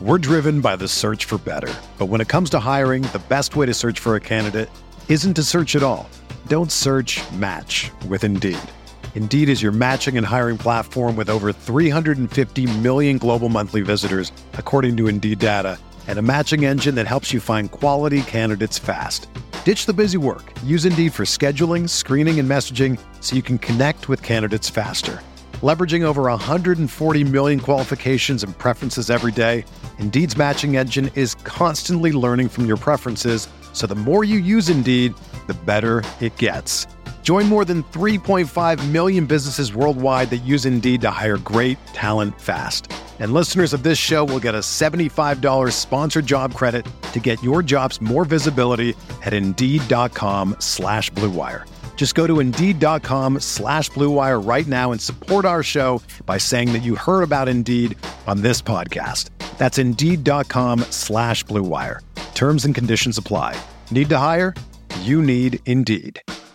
We're driven by the search for better. But when it comes to hiring, the best way to search for a candidate isn't to search at all. Don't search, match with Indeed. Indeed is your matching and hiring platform with over 350 million global monthly visitors, according to Indeed data, and a matching engine that helps you find quality candidates fast. Ditch the busy work. Use Indeed for scheduling, screening, and messaging so you can connect with candidates faster. Leveraging over 140 million qualifications and preferences every day, Indeed's matching engine is constantly learning from your preferences, so the more you use Indeed, the better it gets. Join more than 3.5 million businesses worldwide that use Indeed to hire great talent fast. And listeners of this show will get a $75 sponsored job credit to get your jobs more visibility at Indeed.com/Blue Wire. Just go to Indeed.com/Blue Wire right now and support our show by saying that you heard about Indeed on this podcast. That's Indeed.com/Blue Wire. Terms and conditions apply. Need to hire? You need Indeed.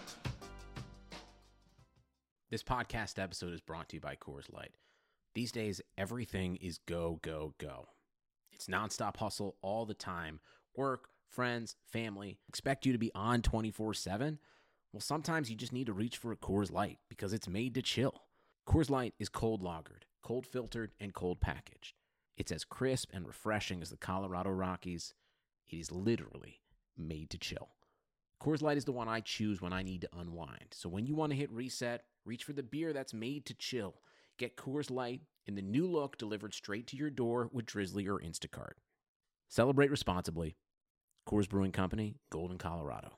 This podcast episode is brought to you by Coors Light. These days, everything is go, go, go. It's nonstop hustle all the time. Work, friends, family, expect you to be on 24/7. Well, sometimes you just need to reach for a Coors Light because it's made to chill. Coors Light is cold lagered, cold filtered, and cold packaged. It's as crisp and refreshing as the Colorado Rockies. It is literally made to chill. Coors Light is the one I choose when I need to unwind. So when you want to hit reset, reach for the beer that's made to chill. Get Coors Light in the new look delivered straight to your door with Drizzly or Instacart. Celebrate responsibly. Coors Brewing Company, Golden, Colorado.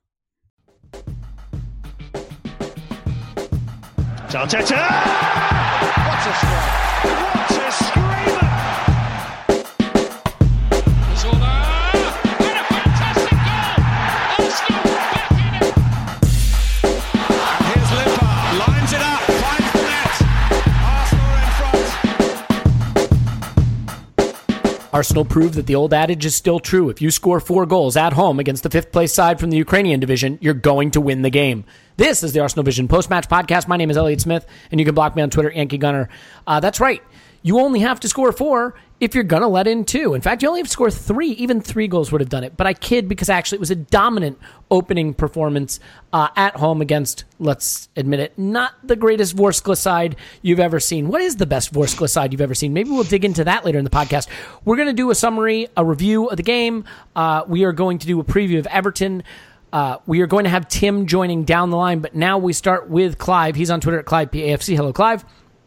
Arteta! What a strike! What a screamer! Zola! And a fantastic goal! Arsenal back in it! And here's Limpar, lines it up, finds the net. Arsenal in front. Arsenal proved that the old adage is still true. If you score 4 goals at home against the 5th place side from the Ukrainian division, you're going to win the game. This is the Arsenal Vision post-match podcast. My name is Elliot Smith, and you can block me on Twitter, Yankee Gunner. That's right. You only have to score 4 if you're going to let in 2. In fact, you only have to score 3. Even 3 goals would have done it. But I kid because actually it was a dominant opening performance at home against, let's admit it, not the greatest Vorskla side you've ever seen. What is the best Vorskla side you've ever seen? Maybe we'll dig into that later in the podcast. We're going to do a summary, a review of the game. We are going to do a preview of Everton. We are going to have Tim joining down the line, but now we start with Clive. He's on Twitter at ClivePAFC. Hello, Clive.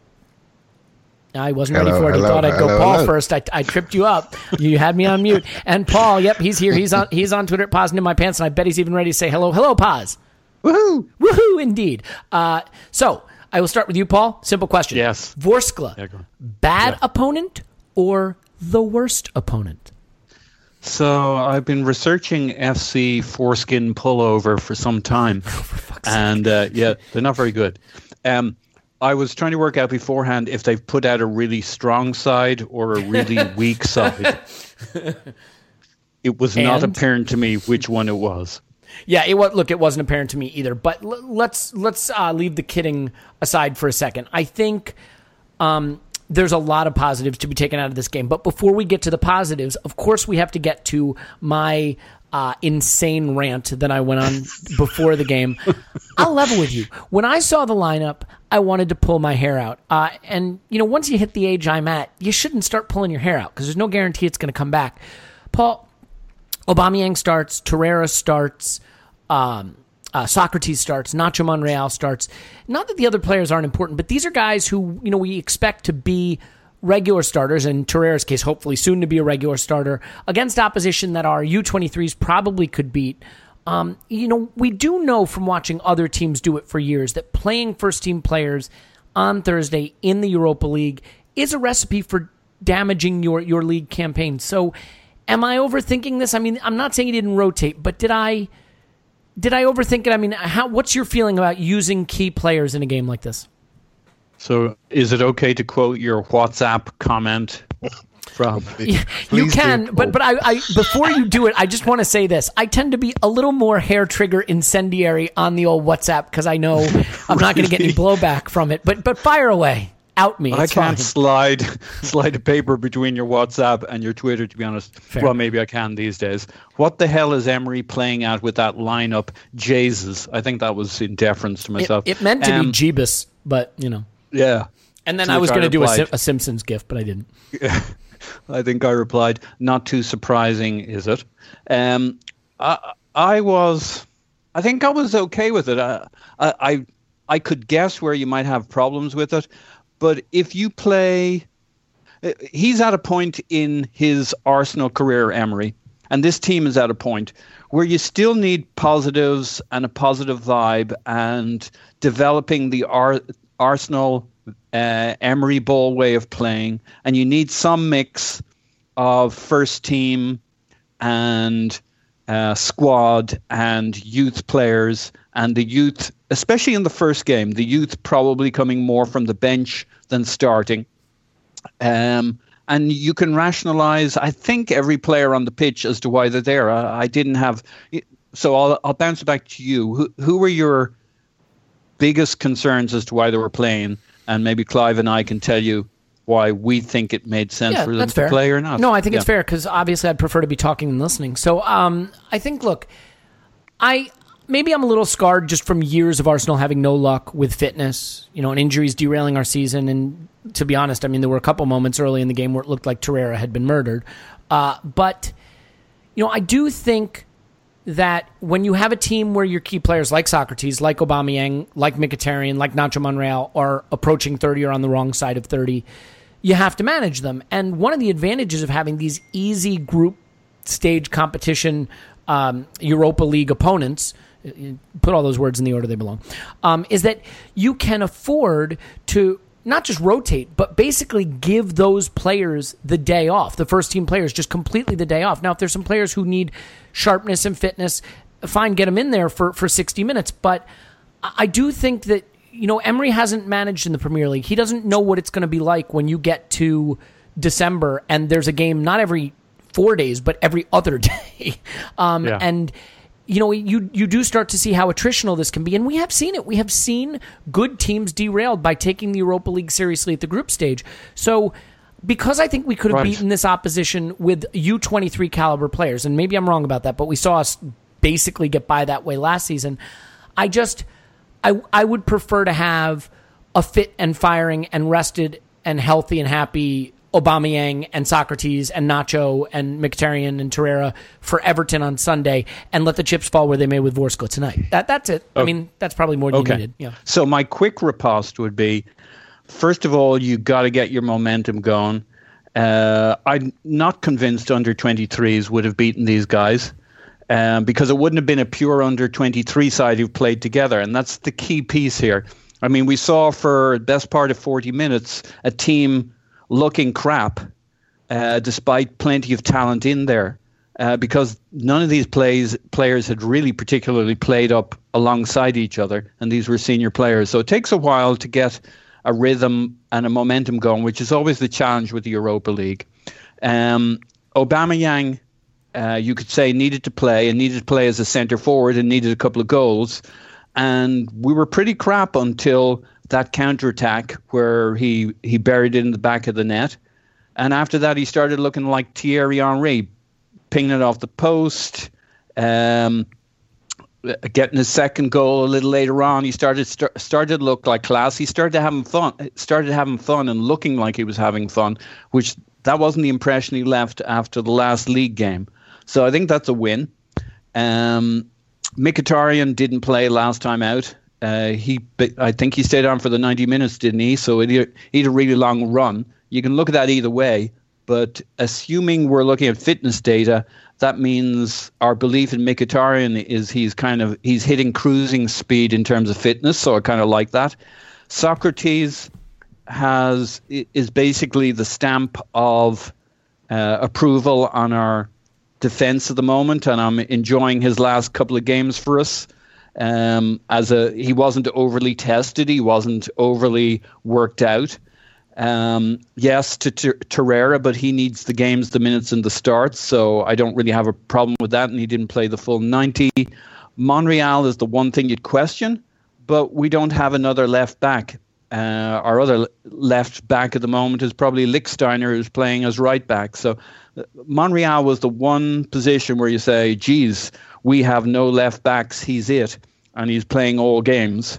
I wasn't ready for it. He thought I'd go Paul first. I tripped you up. You had me on mute. And Paul, yep, he's here. He's on Twitter at Pausing in My Pants, and I bet he's even ready to say hello. Hello, Paz. Woohoo! Woohoo, indeed. So I will start with you, Paul. Simple question. Yes. Vorskla, bad opponent or the worst opponent? So I've been researching FC foreskin pullover for some time, and they're not very good. I was trying to work out beforehand if they've put out a really strong side or a really weak side. It was not apparent to me which one it was. Yeah, it wasn't apparent to me either. But let's leave the kidding aside for a second. I think there's a lot of positives to be taken out of this game. But before we get to the positives, of course, we have to get to my insane rant that I went on before the game. I'll level with you. When I saw the lineup, I wanted to pull my hair out. And, once you hit the age I'm at, you shouldn't start pulling your hair out because there's no guarantee it's going to come back. Paul, Aubameyang starts, Torreira starts, Socrates starts, Nacho Monreal starts. Not that the other players aren't important, but these are guys who, we expect to be regular starters, in Torreira's case, hopefully soon to be a regular starter, against opposition that our U23s probably could beat. We do know from watching other teams do it for years that playing first-team players on Thursday in the Europa League is a recipe for damaging your league campaign. So am I overthinking this? I mean, I'm not saying he didn't rotate, but did I overthink it? I mean, what's your feeling about using key players in a game like this? So is it okay to quote your WhatsApp comment from? You can, but I before you do it, I just want to say this. I tend to be a little more hair trigger incendiary on the old WhatsApp because I know I'm not going to get any blowback from it. But fire away. Out me. I It's can't fine. slide a paper between your WhatsApp and your Twitter, to be honest. Fair. Well, maybe I can these days. What the hell is Emery playing at with that lineup? Jesus. I think that was in deference to myself. It meant to be Jeebus, but, Yeah. And then To I was which going to do replied- a Simpsons gif, but I didn't. I think I replied, not too surprising, is it? I think I was okay with it. I could guess where you might have problems with it, but if you play, he's at a point in his Arsenal career, Emery, and this team is at a point where you still need positives and a positive vibe and developing the Arsenal Emery ball way of playing, and you need some mix of first team and squad and youth players, and the youth, especially in the first game, the youth probably coming more from the bench than starting. And you can rationalize, I think, every player on the pitch as to why they're there. I didn't have, so I'll bounce back to you. Who were your biggest concerns as to why they were playing? And maybe Clive and I can tell you why we think it made sense for them to play or not. No, I think it's fair because obviously I'd prefer to be talking than listening. So I think, look, maybe I'm a little scarred just from years of Arsenal having no luck with fitness, and injuries derailing our season. And to be honest, I mean, there were a couple moments early in the game where it looked like Torreira had been murdered. But I do think that when you have a team where your key players like Socrates, like Aubameyang, like Mkhitaryan, like Nacho Monreal are approaching 30 or on the wrong side of 30, you have to manage them. And one of the advantages of having these easy group stage competition Europa League opponents, put all those words in the order they belong, is that you can afford to not just rotate, but basically give those players the day off, the first team players, just completely the day off. Now, if there's some players who need sharpness and fitness, fine, get them in there for 60 minutes. But I do think that, Emery hasn't managed in the Premier League. He doesn't know what it's going to be like when you get to December and there's a game not every 4 days, but every other day. And you do start to see how attritional this can be. And we have seen it. We have seen good teams derailed by taking the Europa League seriously at the group stage. So because I think we could have beaten this opposition with U23 caliber players, and maybe I'm wrong about that, but we saw us basically get by that way last season. I would prefer to have a fit and firing and rested and healthy and happy Aubameyang and Socrates and Nacho and Mkhitaryan and Torreira for Everton on Sunday and let the chips fall where they may with Vorskla tonight. That's it. I mean, that's probably more than you needed. Yeah. So my quick riposte would be, first of all, you got to get your momentum going. I'm not convinced under 23s would have beaten these guys because it wouldn't have been a pure under 23 side who played together. And that's the key piece here. I mean, we saw for the best part of 40 minutes a team looking crap despite plenty of talent in there because none of these players had really particularly played up alongside each other, and these were senior players. So it takes a while to get a rhythm and a momentum going, which is always the challenge with the Europa League. Aubameyang, you could say, needed to play as a centre forward and needed a couple of goals. And we were pretty crap until that counter-attack where he buried it in the back of the net. And after that, he started looking like Thierry Henry, pinging it off the post, getting his second goal a little later on. He started to look like class. He started having fun and looking like he was having fun, which that wasn't the impression he left after the last league game. So I think that's a win. Mkhitaryan didn't play last time out. I think he stayed on for the 90 minutes, didn't he? So he had a really long run. You can look at that either way, but assuming we're looking at fitness data, that means our belief in Mkhitaryan is he's hitting cruising speed in terms of fitness. So I kind of like that. Socrates is basically the stamp of approval on our defense at the moment, and I'm enjoying his last couple of games for us. He wasn't overly tested, he wasn't overly worked out. Yes, to Torreira, but he needs the games, the minutes, and the starts, so I don't really have a problem with that, and he didn't play the full 90. Monreal is the one thing you'd question, but we don't have another left back. Our other left back at the moment is probably Lichtsteiner, who's playing as right back. So Monreal was the one position where you say, geez, we have no left backs. He's it. And he's playing all games.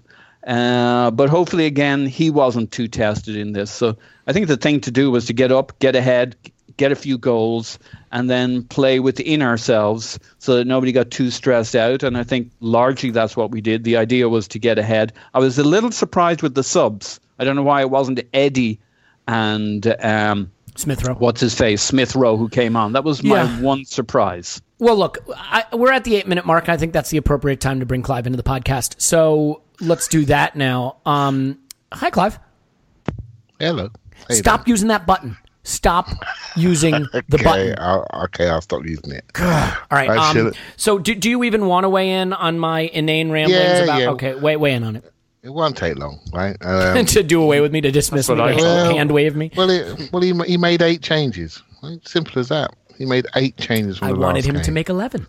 But hopefully, again, he wasn't too tested in this. So I think the thing to do was to get up, get ahead, get a few goals, and then play within ourselves so that nobody got too stressed out. And I think largely that's what we did. The idea was to get ahead. I was a little surprised with the subs. I don't know why it wasn't Eddie and Smith Rowe. What's his face? Smith Rowe, who came on. That was my one surprise. Well, look, we're at the 8-minute mark. I think that's the appropriate time to bring Clive into the podcast. So let's do that now. Hi, Clive. Hello. Stop using that button. Stop using the button. I'll stop using it. All right. So do you even want to weigh in on my inane ramblings about? Yeah. Okay, weigh in on it. It won't take long, right? To do away with me, to dismiss me, hand wave me. He made 8 changes. Right? Simple as that. He made 8 changes from the last game. I wanted him to make 11.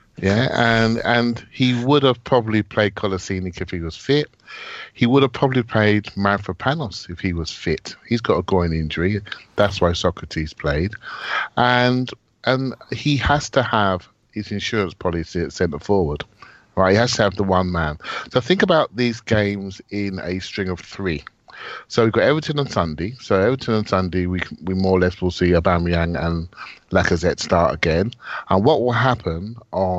Yeah, and he would have probably played Kolasinac if he was fit. He would have probably played Mavropanos if he was fit. He's got a groin injury. That's why Socrates played. And he has to have his insurance policy at centre forward. Right, he has to have the one man. So think about these games in a string of 3. So we've got Everton on Sunday. So Everton on Sunday, we more or less will see Aubameyang and Lacazette start again. And what will happen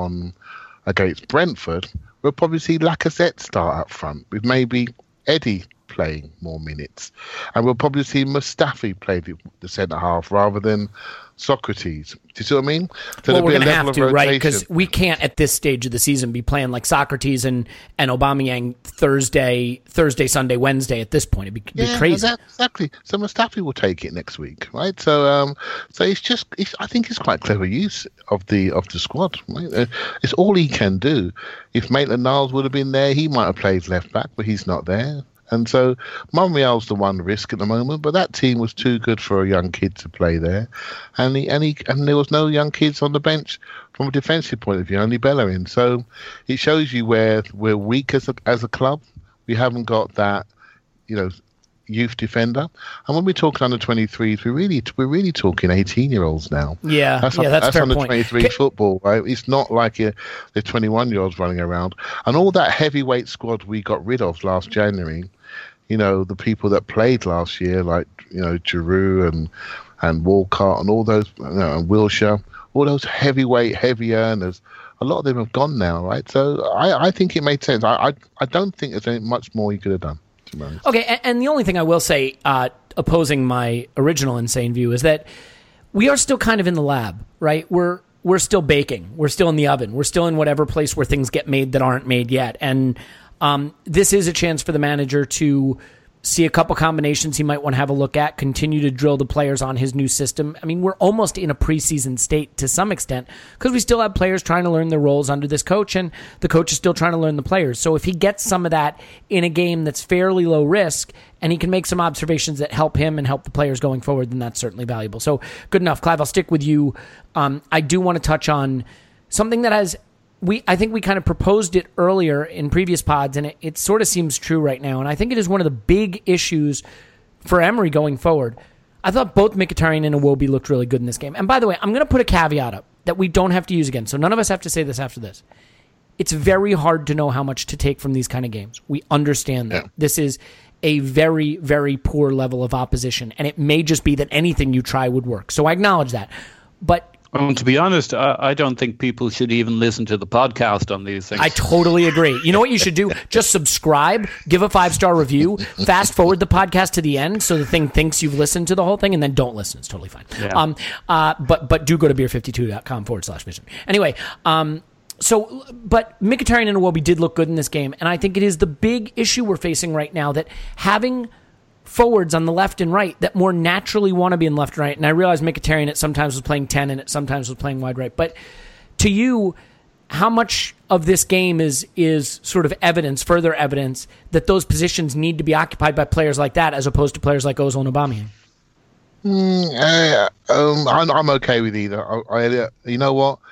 against Brentford, we'll probably see Lacazette start up front with maybe Eddie playing more minutes. And we'll probably see Mustafi play the centre half rather than Socrates. Do you see what I mean? So well, we're going to have to, right? Because we can't at this stage of the season be playing like Socrates and Aubameyang Thursday, Sunday, Wednesday. At this point, it'd be crazy. Exactly. So Mustafi will take it next week, right? So I think it's quite clever use of the squad. Right? It's all he can do. If Maitland-Niles would have been there, he might have played left back, but he's not there. And so Monreal's the one risk at the moment, but that team was too good for a young kid to play there, and there was no young kids on the bench from a defensive point of view, only Bellerin. So it shows you where we're weak as a club. We haven't got that, youth defender. And when we talk under 23s, we're really talking 18-year-olds now. Yeah, that's fair under point. 23 football, right? It's not like the 21-year-olds running around. And all that heavyweight squad we got rid of last January. The people that played last year, like, Giroud and Walcott and all those, and Wilshere, all those heavy earners, a lot of them have gone now, right? So I think it made sense. I don't think there's much more you could have done, to be honest. Okay, and the only thing I will say, opposing my original insane view, is that we are still kind of in the lab, right? We're still baking. We're still in the oven. We're still in whatever place where things get made that aren't made yet. And this is a chance for the manager to see a couple combinations he might want to have a look at, continue to drill the players on his new system. I mean, we're almost in a preseason state to some extent because we still have players trying to learn their roles under this coach, and the coach is still trying to learn the players. So if he gets some of that in a game that's fairly low risk and he can make some observations that help him and help the players going forward, then that's certainly valuable. So good enough. Clive, I'll stick with you. I do want to touch on something that I think we kind of proposed it earlier in previous pods, and it sort of seems true right now. And I think it is one of the big issues for Emery going forward. I thought both Mkhitaryan and Iwobi looked really good in this game. And by the way, I'm going to put a caveat up that we don't have to use again. So none of us have to say this after this. It's very hard to know how much to take from these kind of games. We understand that. Yeah. This is a very, very poor level of opposition, and it may just be that anything you try would work. So I acknowledge that. But to be honest, I don't think people should even listen to the podcast on these things. I totally agree. You know what you should do? Just subscribe, give a 5-star review, fast forward the podcast to the end so the thing thinks you've listened to the whole thing, and then don't listen. It's totally fine. Yeah. But do go to beer52.com/vision. Anyway, but Mkhitaryan and Iwobi did look good in this game, and I think it is the big issue we're facing right now that having forwards on the left and right that more naturally want to be in left and right. And I realize Mkhitaryan at sometimes was playing 10 and at sometimes was playing wide right. But to you, how much of this game is sort of further evidence that those positions need to be occupied by players like that as opposed to players like Ozil and Aubameyang? I'm okay with either. You know what?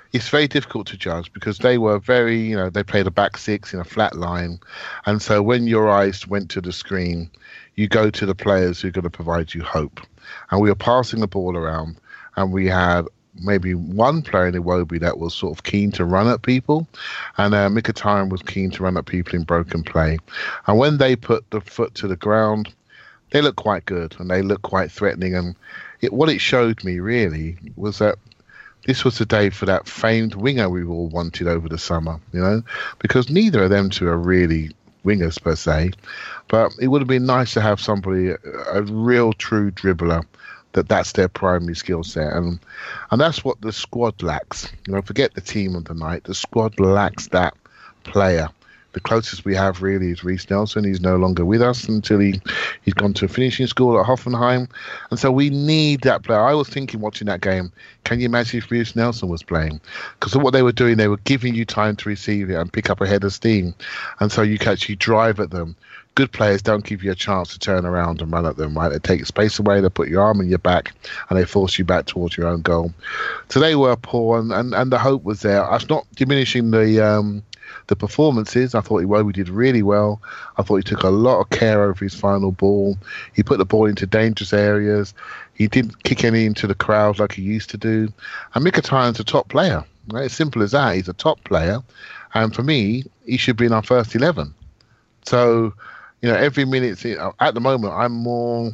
it's very difficult to judge because they were very, they played a back six in a flat line. And so when your eyes went to the screen, you go to the players who are going to provide you hope. And we were passing the ball around, and we had maybe one player in Iwobi that was sort of keen to run at people, and Mkhitaryan was keen to run at people in broken play. And when they put the foot to the ground, they looked quite good, and they looked quite threatening. And what it showed me, really, was that this was the day for that famed winger we all wanted over the summer, because neither of them two are really wingers per se, but it would have been nice to have somebody, a real true dribbler, that's their primary skill set, and that's what the squad lacks. Forget the team of the night. The squad lacks that player. The closest we have really is Reiss Nelson. He's no longer with us until he's gone to finishing school at Hoffenheim, and so we need that player. I was thinking watching that game, can you imagine if Reiss Nelson was playing? Because of what they were doing, they were giving you time to receive it and pick up a head of steam, and so you can actually drive at them. Good players don't give you a chance to turn around and run at them, right? They take space away, they put your arm in your back, and they force you back towards your own goal. So they were poor, and the hope was there. I'm not diminishing the performances. I thought Iwobi did really well. I thought he took a lot of care over his final ball. He put the ball into dangerous areas. He didn't kick any into the crowd like he used to do. And Mkhitaryan's a top player. Right? As simple as that. He's a top player. And for me, he should be in our first 11. So, every minute at the moment, I'm more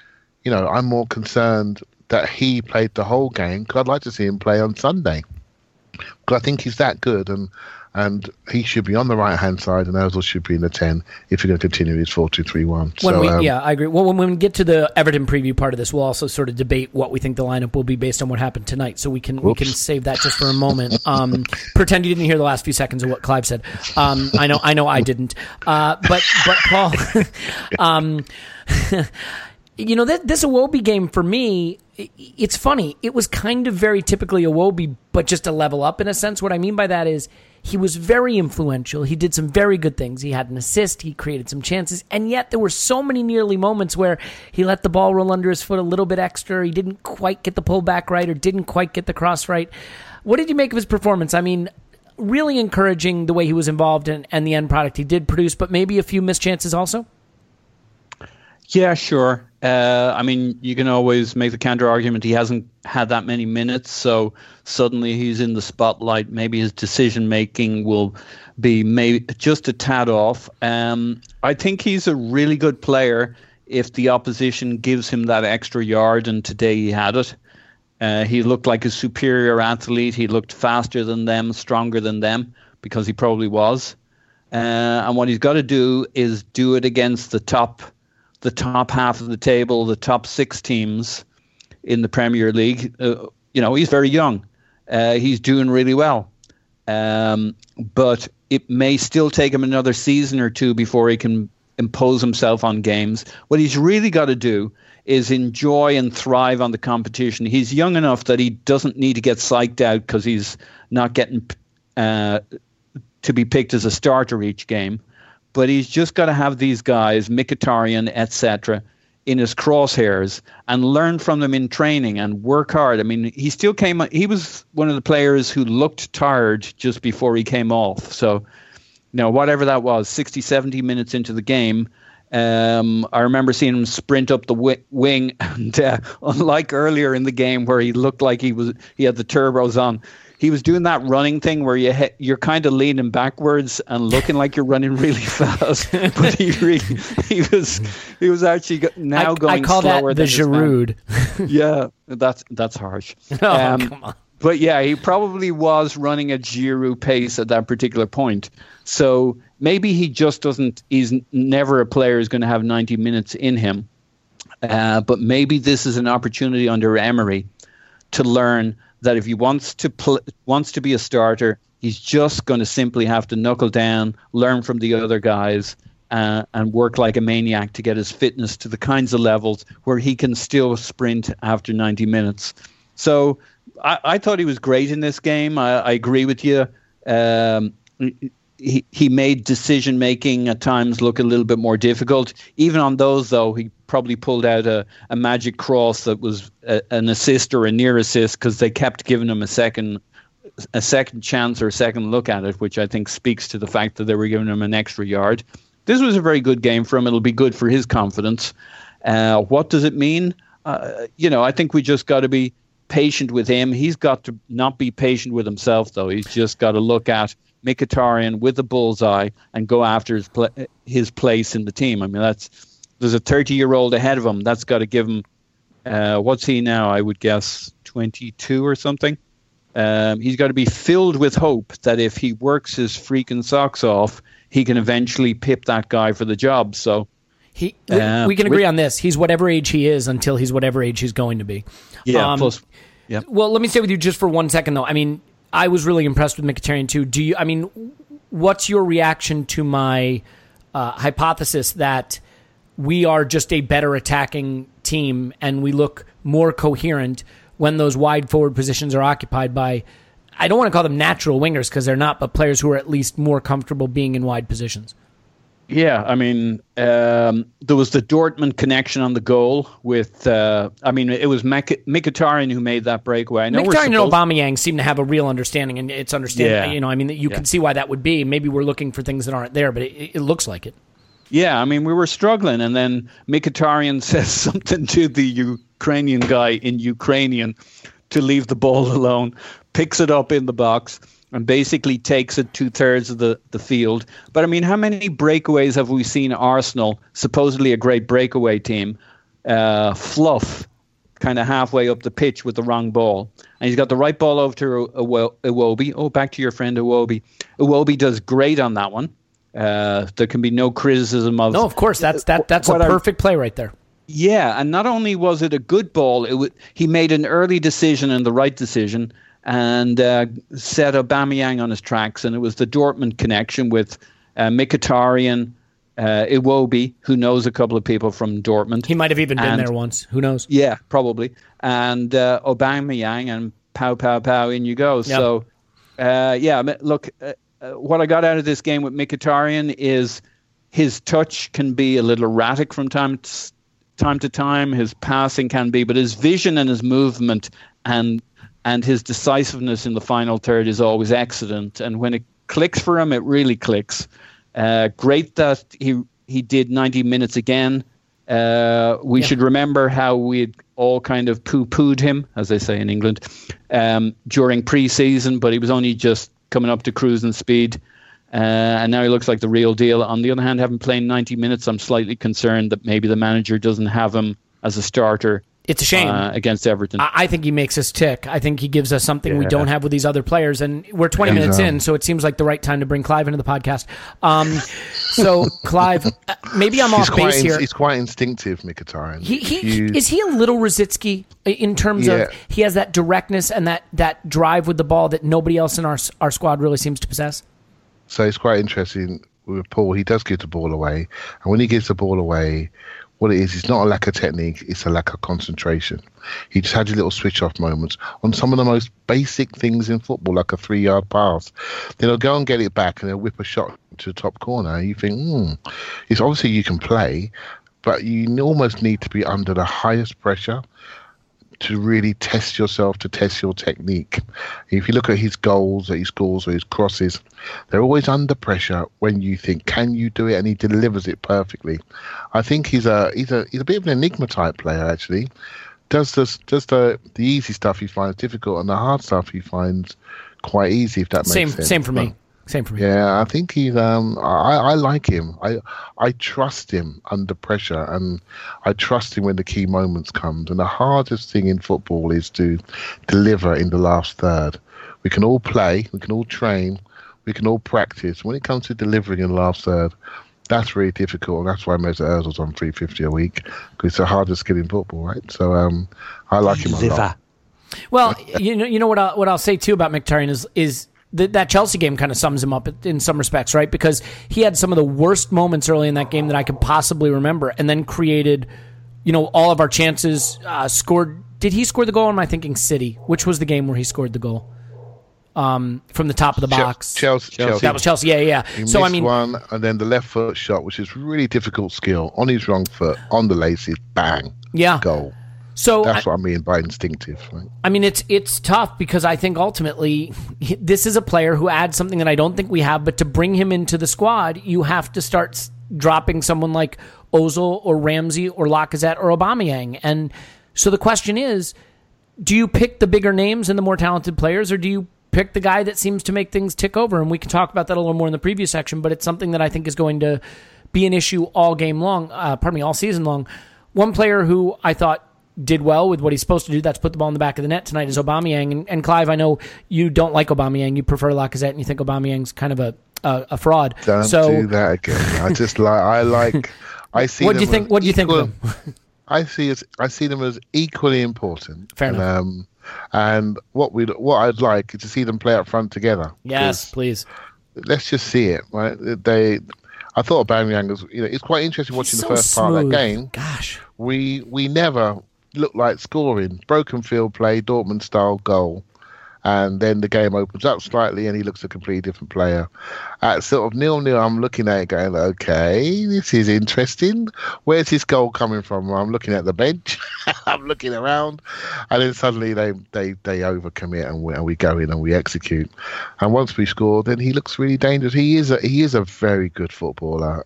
concerned that he played the whole game, because I'd like to see him play on Sunday, because I think he's that good, and he should be on the right hand side, and Ozil should be in the 10 if you're going to continue his 4-2-3-1. I agree. Well, when we get to the Everton preview part of this, we'll also sort of debate what we think the lineup will be based on what happened tonight. So we can save that just for a moment. Pretend you didn't hear the last few seconds of what Clive said. I know I didn't. But Paul, this Iwobi game for me, it's funny. It was kind of very typically Iwobi, but just a level up in a sense. What I mean by that is he was very influential. He did some very good things. He had an assist. He created some chances. And yet there were so many nearly moments where he let the ball roll under his foot a little bit extra. He didn't quite get the pullback right, or didn't quite get the cross right. What did you make of his performance? I mean, really encouraging the way he was involved and the end product he did produce, but maybe a few missed chances also? Yeah, sure. You can always make the counter argument he hasn't had that many minutes, so suddenly he's in the spotlight. Maybe his decision making will be maybe just a tad off. I think he's a really good player if the opposition gives him that extra yard, and today he had it. He looked like a superior athlete. He looked faster than them, stronger than them, because he probably was. And what he's got to do is do it against the top half of the table, the top 6 teams in the Premier League. He's very young. He's doing really well. But it may still take him another season or two before he can impose himself on games. What he's really got to do is enjoy and thrive on the competition. He's young enough that he doesn't need to get psyched out because he's not getting to be picked as a starter each game. But he's just got to have these guys, Mkhitaryan, etc., in his crosshairs and learn from them in training and work hard. I mean, he was one of the players who looked tired just before he came off. So, whatever that was, 60, 70 minutes into the game, I remember seeing him sprint up the wing, and unlike earlier in the game where he looked like he had the turbos on, he was doing that running thing where you're kind of leaning backwards and looking like you're running really fast. But he was actually going I call slower that the Giroud. Yeah, that's harsh. Come on. But yeah, he probably was running at Giroud pace at that particular point. So maybe he just doesn't. He's never a player who's going to have 90 minutes in him. But maybe this is an opportunity under Emery to learn that if he wants to be a starter, he's just going to simply have to knuckle down, learn from the other guys, and work like a maniac to get his fitness to the kinds of levels where he can still sprint after 90 minutes. So I thought he was great in this game. I agree with you. He made decision making at times look a little bit more difficult. Even on those, though, he probably pulled out a magic cross that was an assist or a near assist, because they kept giving him a second a second chance or a second look at it, which I think speaks to the fact that they were giving him an extra yard. This was a very good game for him. It'll be good for his confidence. What does it mean? I think we just got to be patient with him. He's got to not be patient with himself, though. He's just got to look at Mkhitaryan with the bullseye and go after his place in the team. I mean, there's a 30-year-old ahead of him. That's got to give him, what's he now? I would guess 22 or something. He's got to be filled with hope that if he works his freaking socks off, he can eventually pip that guy for the job. So we can agree on this. He's whatever age he is until he's whatever age he's going to be. Yeah. Yeah. Well, let me stay with you just for 1 second, though. I mean, I was really impressed with Mkhitaryan too. What's your reaction to my hypothesis that we are just a better attacking team and we look more coherent when those wide forward positions are occupied by, I don't want to call them natural wingers because they're not, but players who are at least more comfortable being in wide positions? Yeah, I mean, there was the Dortmund connection on the goal with, it was Mkhitaryan who made that breakaway. I know Mkhitaryan and Aubameyang seem to have a real understanding, and it's understanding. Yeah. You can see why that would be. Maybe we're looking for things that aren't there, but it looks like it. Yeah, I mean, we were struggling, and then Mkhitaryan says something to the Ukrainian guy in Ukrainian to leave the ball alone, picks it up in the box, and basically takes it 2/3 of the field. But I mean, how many breakaways have we seen Arsenal, supposedly a great breakaway team, fluff kind of halfway up the pitch with the wrong ball? And he's got the right ball over to Iwobi. Oh, back to your friend Iwobi. Iwobi does great on that one. There can be no criticism of. No, of course, that's a perfect play right there. Yeah, and not only was it a good ball, he made an early decision and the right decision, and set Aubameyang on his tracks. And it was the Dortmund connection with Mkhitaryan, Iwobi, who knows a couple of people from Dortmund. He might have even been there once. Who knows? Yeah, probably. And Aubameyang, and pow, in you go. Yep. So, look, what I got out of this game with Mkhitaryan is his touch can be a little erratic from time to time. His passing can be, but his vision and his movement and his decisiveness in the final third is always excellent. And when it clicks for him, it really clicks. Great that he did 90 minutes again. We should remember how we'd all kind of poo-pooed him, as they say in England, during pre-season, but he was only just coming up to cruising speed. And now he looks like the real deal. On the other hand, having played 90 minutes, I'm slightly concerned that maybe the manager doesn't have him as a starter. It's a shame against Everton. I think he makes us tick. I think he gives us something we don't have with these other players. And we're 20 minutes in, so it seems like the right time to bring Clive into the podcast. So, Clive, maybe I'm off base here. He's quite instinctive, Mkhitaryan. Is he a little Rosicky in terms of he has that directness and that drive with the ball that nobody else in our squad really seems to possess? So it's quite interesting with Paul. He does give the ball away. And when he gives the ball away, what it is, it's not a lack of technique, it's a lack of concentration. He just had a little switch-off moments on some of the most basic things in football, like a 3-yard pass. Then he'll go and get it back and he'll whip a shot to the top corner. And you think, it's obviously you can play, but you almost need to be under the highest pressure to really test yourself, to test your technique. If you look at his goals that he scores or his crosses, they're always under pressure when you think, can you do it? And he delivers it perfectly. I think he's a bit of an enigma type player, actually. Does the easy stuff he finds difficult, and the hard stuff he finds quite easy, if that makes sense. Same for me. Same for me. Yeah, I think he's. I like him. I trust him under pressure, and I trust him when the key moments come. And the hardest thing in football is to deliver in the last third. We can all play, we can all train, we can all practice. When it comes to delivering in the last third, that's really difficult, and that's why Mesut Ozil's on $350 a week, because it's the hardest skill in football, right? So I like him a lot. Well, you know what I'll say too about Mkhitaryan is. That Chelsea game kind of sums him up in some respects, right? Because he had some of the worst moments early in that game that I could possibly remember, and then created, all of our chances. Scored. Did he score the goal? Or am I thinking City? Which was the game where he scored the goal? From the top of the box. Chelsea. That was Chelsea. Yeah. He missed one, and then the left foot shot, which is really difficult skill, on his wrong foot, on the laces, bang. Yeah. Goal. So that's what I mean by instinctive. Right? I mean, it's tough because I think ultimately this is a player who adds something that I don't think we have, but to bring him into the squad, you have to start dropping someone like Ozil or Ramsey or Lacazette or Aubameyang. And so the question is, do you pick the bigger names and the more talented players, or do you pick the guy that seems to make things tick over? And we can talk about that a little more in the preview section, but it's something that I think is going to be an issue all season long. One player who I thought did well with what he's supposed to do, that's put the ball in the back of the net tonight, is Aubameyang. And Clive, I know you don't like Aubameyang. You prefer Lacazette, and you think Aubameyang's kind of a fraud. Don't do that again. I see. What do you think? What do you think of him? I see them as equally important. Fair enough. And what I'd like is to see them play up front together. Yes, please. Let's just see it. Right? I thought Aubameyang was. It's quite interesting watching the first part of that game. Gosh, we never looked like scoring. Broken field play, Dortmund style goal. And then the game opens up slightly and he looks a completely different player. At sort of 0-0, I'm looking at it going, okay, this is interesting. Where's this goal coming from? I'm looking at the bench. I'm looking around. And then suddenly they overcommit and we go in and we execute. And once we score, then he looks really dangerous. He is a very good footballer.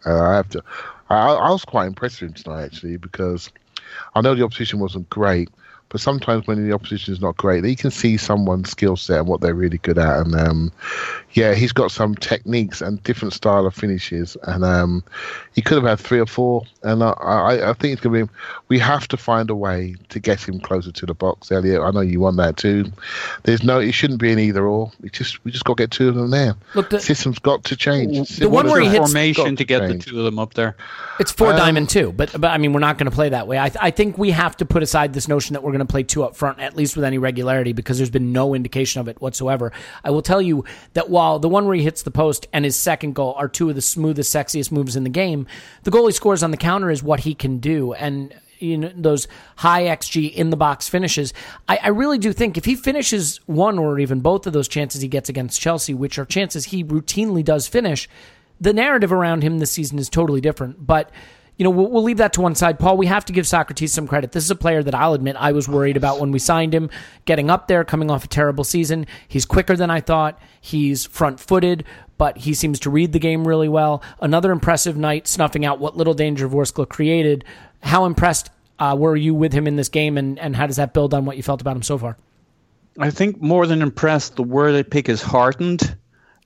I was quite impressed with him tonight, actually, because I know the opposition wasn't great. But sometimes when the opposition is not great, you can see someone's skill set and what they're really good at. And he's got some techniques and different style of finishes. And he could have had 3 or 4. And I think it's going to be. We have to find a way to get him closer to the box, Elliot. I know you want that too. It shouldn't be an either or. We just got to get 2 of them there. Look, the system's got to change. The one where he hits formation to get the 2 of them up there. It's 4 diamond 2, but I mean we're not going to play that way. I think we have to put aside this notion that we're going to play 2 up front, at least with any regularity, because there's been no indication of it whatsoever. I will tell you that while the one where he hits the post and his second goal are 2 of the smoothest, sexiest moves in the game, the goal he scores on the counter is what he can do. And those high XG in the box finishes, I really do think if he finishes one or even both of those chances he gets against Chelsea, which are chances he routinely does finish, the narrative around him this season is totally different. But we'll leave that to one side. Paul, we have to give Socrates some credit. This is a player that I'll admit I was worried about when we signed him, getting up there, coming off a terrible season. He's quicker than I thought. He's front-footed, but he seems to read the game really well. Another impressive night, snuffing out what little danger Vorskla created. How impressed were you with him in this game, and how does that build on what you felt about him so far? I think more than impressed, the word I pick is heartened.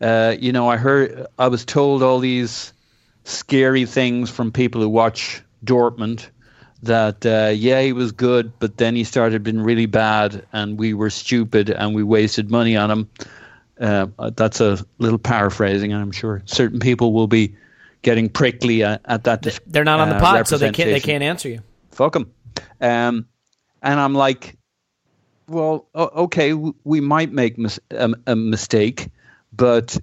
I was told all these scary things from people who watch Dortmund that he was good, but then he started being really bad and we were stupid and we wasted money on him. That's a little paraphrasing, and I'm sure certain people will be getting prickly at that. They're not on the pod, so they can't answer you. Fuck them. And I'm like, well, okay, we might make a mistake, but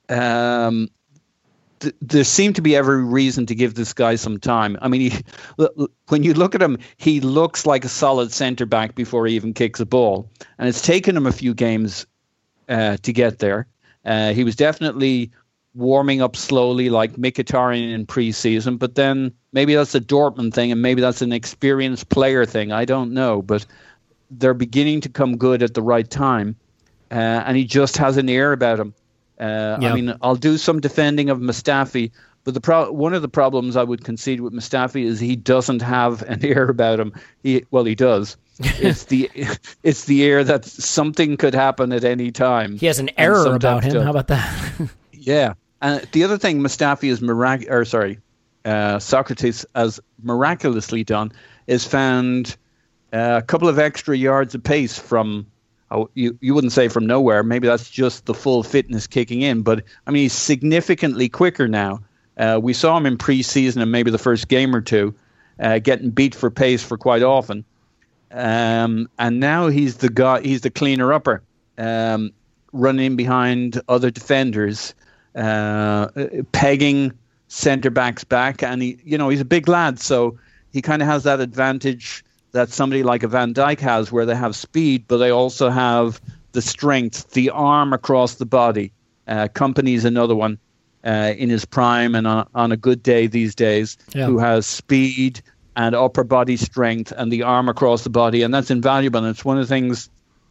there seemed to be every reason to give this guy some time. I mean, when you look at him, he looks like a solid centre-back before he even kicks a ball. And it's taken him a few games to get there. He was definitely warming up slowly like Mkhitaryan in pre-season, but then maybe that's a Dortmund thing and maybe that's an experienced player thing. I don't know, but they're beginning to come good at the right time. And he just has an air about him. I mean, I'll do some defending of Mustafi, but one of the problems I would concede with Mustafi is he doesn't have an air about him. He does. It's the air that something could happen at any time. He has an error about him. How about that? Yeah. And the other thing Mustafi is Socrates has miraculously done is found a couple of extra yards of pace from. You wouldn't say from nowhere. Maybe that's just the full fitness kicking in. But, I mean, he's significantly quicker now. We saw him in pre-season and maybe the first game or two getting beat for pace for quite often. And now he's the guy. He's the cleaner upper, running behind other defenders, pegging centre-backs back. And, he's a big lad, so he kind of has that advantage that somebody like a Van Dijk has, where they have speed, but they also have the strength, the arm across the body. Kompany's another one in his prime and on a good day these days, who has speed and upper body strength and the arm across the body, and that's invaluable. And it's one of the things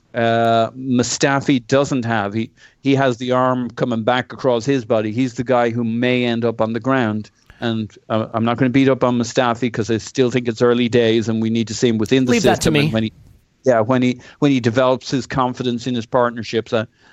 Mustafi doesn't have. He has the arm coming back across his body. He's the guy who may end up on the ground. And I'm not going to beat up on Mustafi because I still think it's early days, and we need to see him within the Leave system. that to me. When he develops his confidence in his partnerships,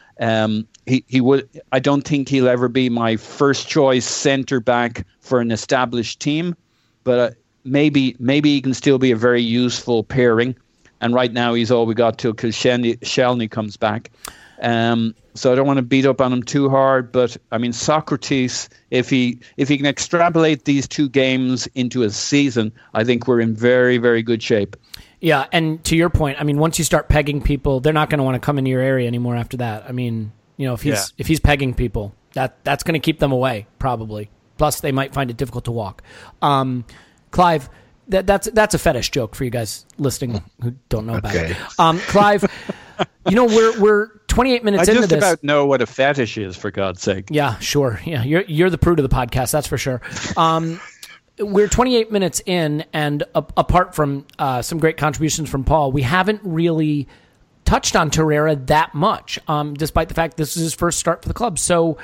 he would. I don't think he'll ever be my first choice centre back for an established team, but maybe he can still be a very useful pairing. And right now he's all we got till Koscielny comes back. So I don't want to beat up on him too hard, but I mean Socrates, if he can extrapolate these 2 games into a season, I think we're in very, very good shape. Yeah, and to your point, I mean, once you start pegging people, they're not going to want to come into your area anymore after that. I mean, if he's pegging people, that's going to keep them away probably. Plus, they might find it difficult to walk. Clive, that's a fetish joke for you guys listening who don't know about it. Clive, we're 28 minutes into this. I just about know what a fetish is, for God's sake. Yeah, sure. Yeah, you're the prude of the podcast, that's for sure. We're 28 minutes in, and apart from some great contributions from Paul, we haven't really touched on Torreira that much, despite the fact this is his first start for the club. So,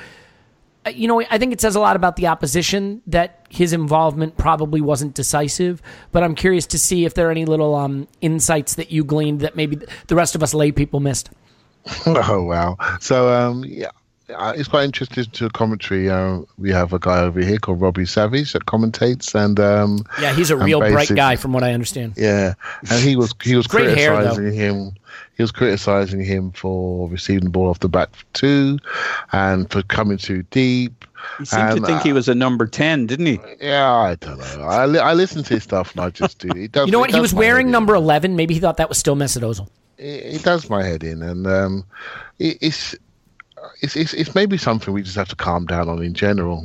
I think it says a lot about the opposition that his involvement probably wasn't decisive, but I'm curious to see if there are any little insights that you gleaned that maybe the rest of us lay people missed. Oh, wow. So, it's quite interesting to the commentary. We have a guy over here called Robbie Savage that commentates, and he's a real bright guy from what I understand. Yeah, and he was great criticizing him. He was criticizing him for receiving the ball off the back 2 and for coming too deep. He seemed to think he was a number 10, didn't he? Yeah, I don't know. I listen to his stuff and I just do. He was wearing number 11. Maybe he thought that was still Mesut Ozil. It does my head in, and it's maybe something we just have to calm down on in general.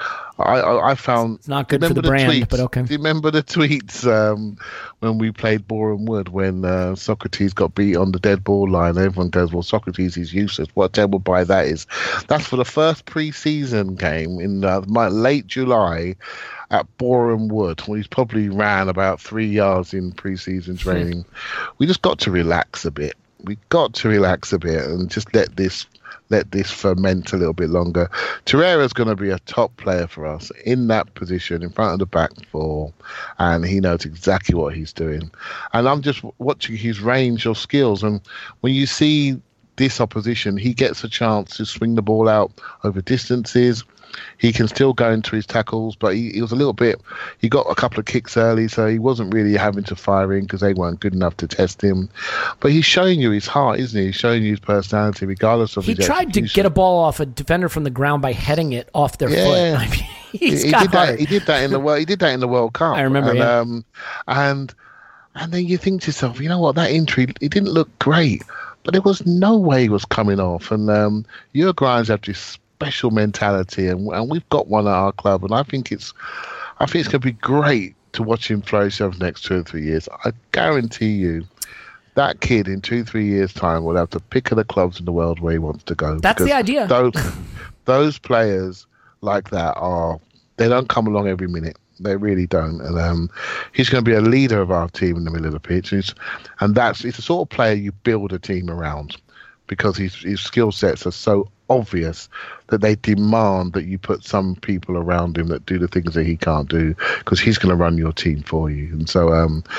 I found it's not good for the brand, tweets, but okay. Do you remember the tweets when we played Boreham Wood when Socrates got beat on the dead ball line? Everyone goes, "Well, Socrates is useless." What terrible buy that is. That's for the first pre-season game in late July at Boreham Wood, when he's probably ran about 3 yards in pre-season training. We just got to relax a bit. We got to relax a bit and just let this ferment a little bit longer. Torreira's going to be a top player for us in that position in front of the back 4, and he knows exactly what he's doing. And I'm just watching his range of skills, and when you see this opposition, he gets a chance to swing the ball out over distances. He can still go into his tackles, but he was a little bit. He got a couple of kicks early, so he wasn't really having to fire in because they weren't good enough to test him. But he's showing you his heart, isn't he? He's showing you his personality, regardless of. He tried to get a ball off a defender from the ground by heading it off their foot. I mean, he did that in the World. He did that in the World Cup. I remember. And then you think to yourself, you know what? That injury, it didn't look great, but there was no way he was coming off. And Uruguayans have this special mentality, and we've got one at our club, and I think it's going to be great to watch him flourish over the next 2 or 3 years. I guarantee you that kid in 2-3 years' time will have the pick of the clubs in the world where he wants to go. That's the idea. Those players like that they don't come along every minute. They really don't. And he's going to be a leader of our team in the middle of the pitch. It's the sort of player you build a team around, because his skill sets are so obvious that they demand that you put some people around him that do the things that he can't do, because he's going to run your team for you. And so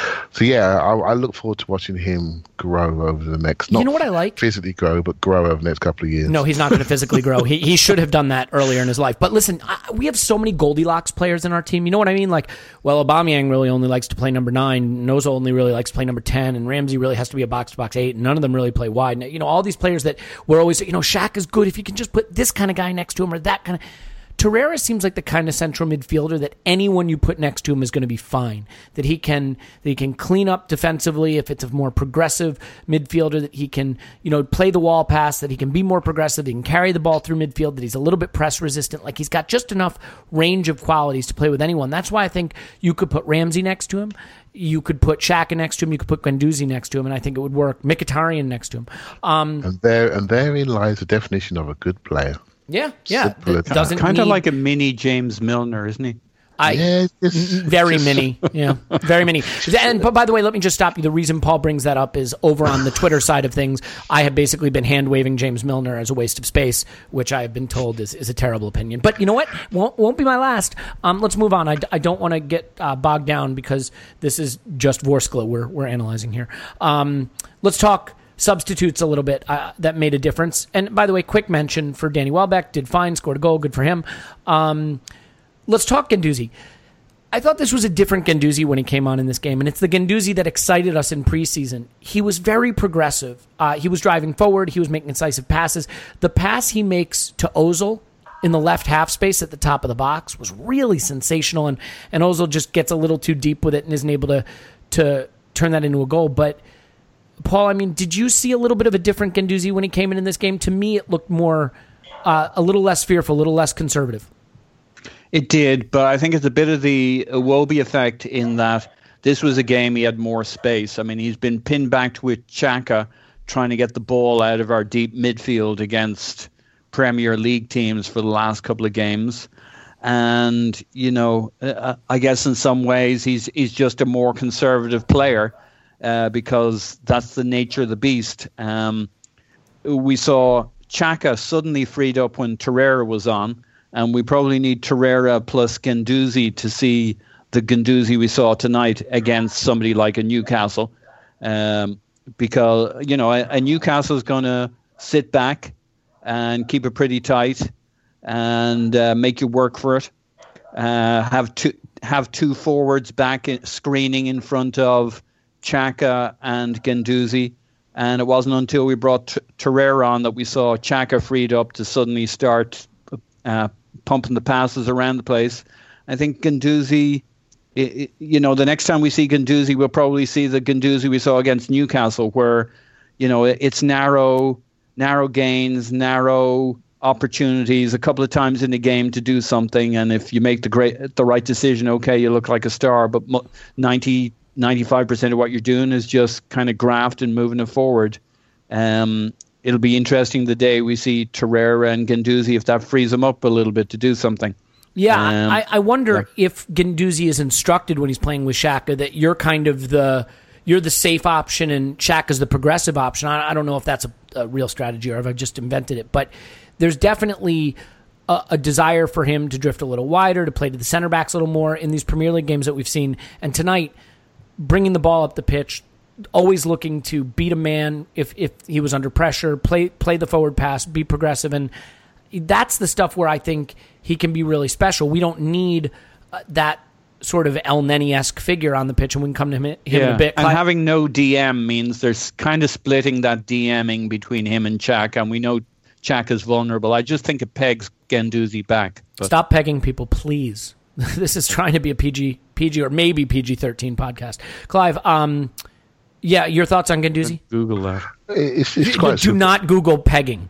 I look forward to watching him grow over the next, not what I like? Physically grow, but grow over the next couple of years. No, he's not going to physically grow. He should have done that earlier in his life. But listen, we have so many Goldilocks players in our team. You know what I mean? Like, well, Aubameyang really only likes to play number 9. Noza only really likes to play number 10. And Ramsey really has to be a box-to-box 8. None of them really play wide. All these players that we're always, Shaq is good if you can just put this kind of guy next to him or that kind of. Torreira seems like the kind of central midfielder that anyone you put next to him is going to be fine. That he can clean up defensively if it's a more progressive midfielder. That he can play the wall pass. That he can be more progressive. He can carry the ball through midfield. That he's a little bit press resistant. Like, he's got just enough range of qualities to play with anyone. That's why I think you could put Ramsey next to him. You could put Xhaka next to him. You could put Guendouzi next to him, and I think it would work. Mkhitaryan next to him. And therein lies the definition of a good player. Yeah. Doesn't kind of like a mini James Milner, isn't he? Very many. Yeah, very many. And but by the way, let me just stop you. The reason Paul brings that up is over on the Twitter side of things, I have basically been hand-waving James Milner as a waste of space, which I have been told is a terrible opinion. But you know what? Won't be my last. Let's move on. I don't want to get bogged down because this is just Vorskla we're analyzing here. Let's talk substitutes a little bit that made a difference. And by the way, quick mention for Danny Welbeck. Did fine, scored a goal. Good for him. Let's talk Guendouzi. I thought this was a different Guendouzi when he came on in this game, and it's the Guendouzi that excited us in preseason. He was very progressive. He was driving forward. He was making incisive passes. The pass he makes to Ozil in the left half space at the top of the box was really sensational, and Ozil just gets a little too deep with it and isn't able to turn that into a goal. But Paul, I mean, did you see a little bit of a different Guendouzi when he came in this game? To me, it looked more, a little less fearful, a little less conservative. It did, but I think it's a bit of the Iwobi effect in that this was a game he had more space. I mean, he's been pinned back with Xhaka trying to get the ball out of our deep midfield against Premier League teams for the last couple of games. And, you know, I guess in some ways he's just a more conservative player because that's the nature of the beast. We saw Xhaka suddenly freed up when Torreira was on, and we probably need Torreira plus Guendouzi to see the Guendouzi we saw tonight against somebody like a Newcastle. Because, you know, a Newcastle is going to sit back and keep it pretty tight and make you work for it. Have two forwards back screening in front of Xhaka and Guendouzi. And it wasn't until we brought Torreira on that we saw Xhaka freed up to suddenly start pumping the passes around the place. I think Guendouzi, you know, the next time we see Guendouzi, we'll probably see the Guendouzi we saw against Newcastle, where, you know, it's narrow gains, narrow opportunities a couple of times in the game to do something. And if you make the right decision, okay, you look like a star. But 95% of what you're doing is just kind of graft and moving it forward. It'll be interesting the day we see Torreira and Guendouzi, if that frees them up a little bit to do something. Yeah, I wonder if Guendouzi is instructed when he's playing with Xhaka that you're kind of you're the safe option and Xhaka's the progressive option. I don't know if that's a real strategy or if I've just invented it, but there's definitely a desire for him to drift a little wider, to play to the center backs a little more in these Premier League games that we've seen. And tonight, bringing the ball up the pitch, always looking to beat a man if he was under pressure, play the forward pass, be progressive. And that's the stuff where I think he can be really special. We don't need that sort of El Neni-esque figure on the pitch, and we can come to him in a bit. And having no DM means there's kind of splitting that DMing between him and Xhaka, and we know Xhaka's vulnerable. I just think it pegs Guendouzi back. But. Stop pegging people, please. This is trying to be a PG or maybe PG-13 podcast. Clive, yeah, your thoughts on Guendouzi? Google that. It's quite Do simple. not Google pegging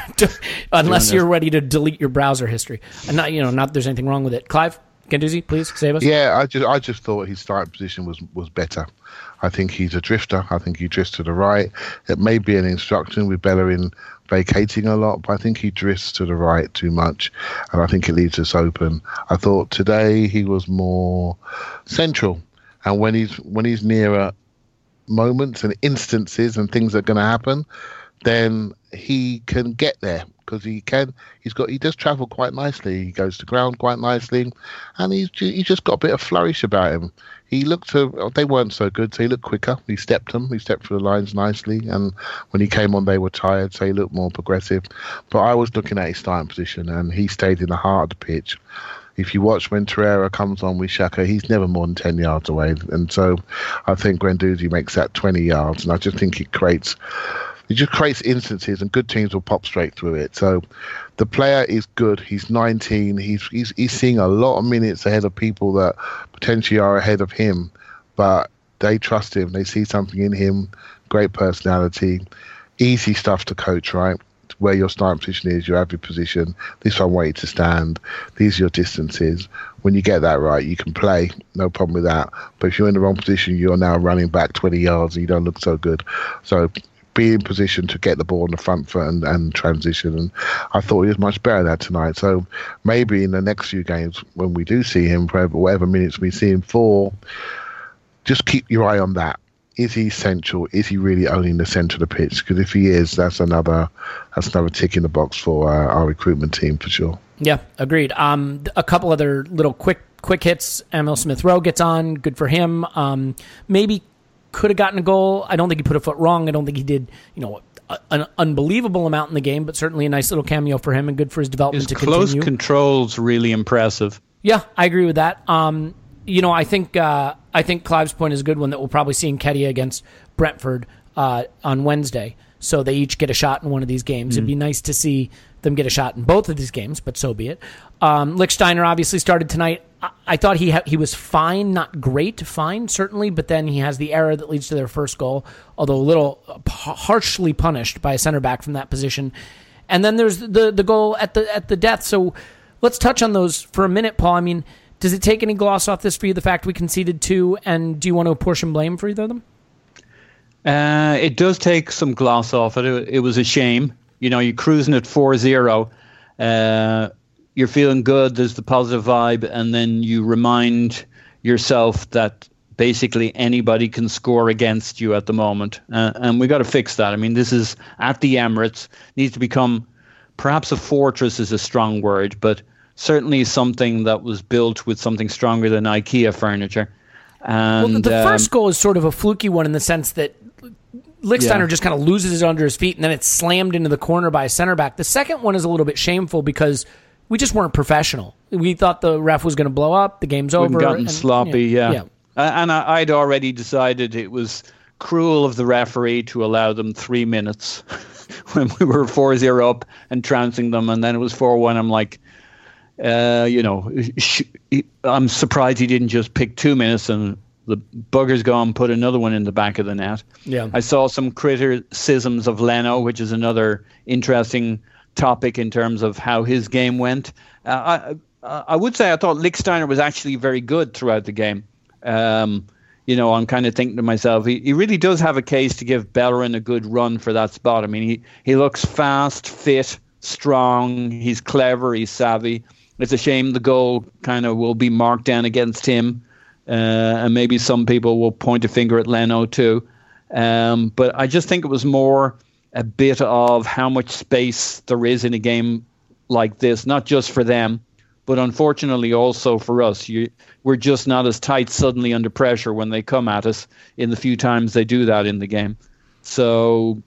unless you're ready to delete your browser history. And not there's anything wrong with it. Clive, Guendouzi, please save us. Yeah, I just thought his starting position was better. I think he's a drifter. I think he drifts to the right. It may be an instruction with Bellerin vacating a lot, but I think he drifts to the right too much, and I think it leaves us open. I thought today he was more central, and when he's nearer moments and instances and things that are going to happen, then he can get there because he does travel quite nicely. He goes to ground quite nicely, and he's just got a bit of flourish about him. They weren't so good, so he looked quicker. He stepped through the lines nicely, and when he came on, they were tired, so he looked more progressive. But I was looking at his starting position, and he stayed in the heart of the pitch. If you watch when Torreira comes on with Xhaka, he's never more than 10 yards away. And so I think Guendouzi makes that 20 yards, and I just think it just creates instances, and good teams will pop straight through it. So the player is good. He's 19. He's seeing a lot of minutes ahead of people that potentially are ahead of him, but they trust him. They see something in him. Great personality. Easy stuff to coach, right? Where your starting position is, you have your position. This one way to stand. These are your distances. When you get that right, you can play. No problem with that. But if you're in the wrong position, you're now running back 20 yards and you don't look so good. So be in position to get the ball on the front foot and transition. And I thought he was much better at that tonight. So maybe in the next few games, when we do see him, for whatever minutes we see him for, just keep your eye on that. Is he central? Is he really owning the centre of the pitch? Because if he is, that's another tick in the box for our recruitment team for sure. Yeah, agreed. A couple other little quick hits. Emil Smith-Rowe gets on. Good for him. Maybe could have gotten a goal. I don't think he put a foot wrong. I don't think he did, an unbelievable amount in the game, but certainly a nice little cameo for him and good for his development to continue. His close control's really impressive. Yeah, I agree with that. I think Clive's point is a good one that we'll probably see in Nketiah against Brentford on Wednesday. So they each get a shot in one of these games. It'd be nice to see them get a shot in both of these games, but so be it. Lichtsteiner obviously started tonight. I thought he was fine, not great, fine certainly, but then he has the error that leads to their first goal, although a little harshly punished by a center back from that position. And then there's the goal at the death. So let's touch on those for a minute, Paul. I mean, does it take any gloss off this for you, the fact we conceded 2, and do you want to apportion blame for either of them? It does take some gloss off it. It was a shame. You're cruising at 4-0. You're feeling good. There's the positive vibe. And then you remind yourself that basically anybody can score against you at the moment. And we got to fix that. I mean, this is at the Emirates. Needs to become, perhaps a fortress is a strong word, but certainly something that was built with something stronger than IKEA furniture. And the first goal is sort of a fluky one in the sense that Lichtsteiner just kind of loses it under his feet and then it's slammed into the corner by a center back. The second one is a little bit shameful because we just weren't professional. We thought the ref was going to blow up. The game's over. Gotten sloppy, yeah. And I'd already decided it was cruel of the referee to allow them 3 minutes when we were 4-0 up and trouncing them, and then it was 4-1. I'm like, I'm surprised he didn't just pick 2 minutes and the bugger's gone, put another one in the back of the net. Yeah. I saw some criticisms of Leno, which is another interesting topic in terms of how his game went. I would say I thought Lichtsteiner was actually very good throughout the game. I'm kind of thinking to myself, he really does have a case to give Bellerin a good run for that spot. I mean, he looks fast, fit, strong. He's clever. He's savvy. It's a shame the goal kind of will be marked down against him. And maybe some people will point a finger at Leno too. But I just think it was more a bit of how much space there is in a game like this, not just for them, but unfortunately also for us. We're just not as tight suddenly under pressure when they come at us in the few times they do that in the game. So,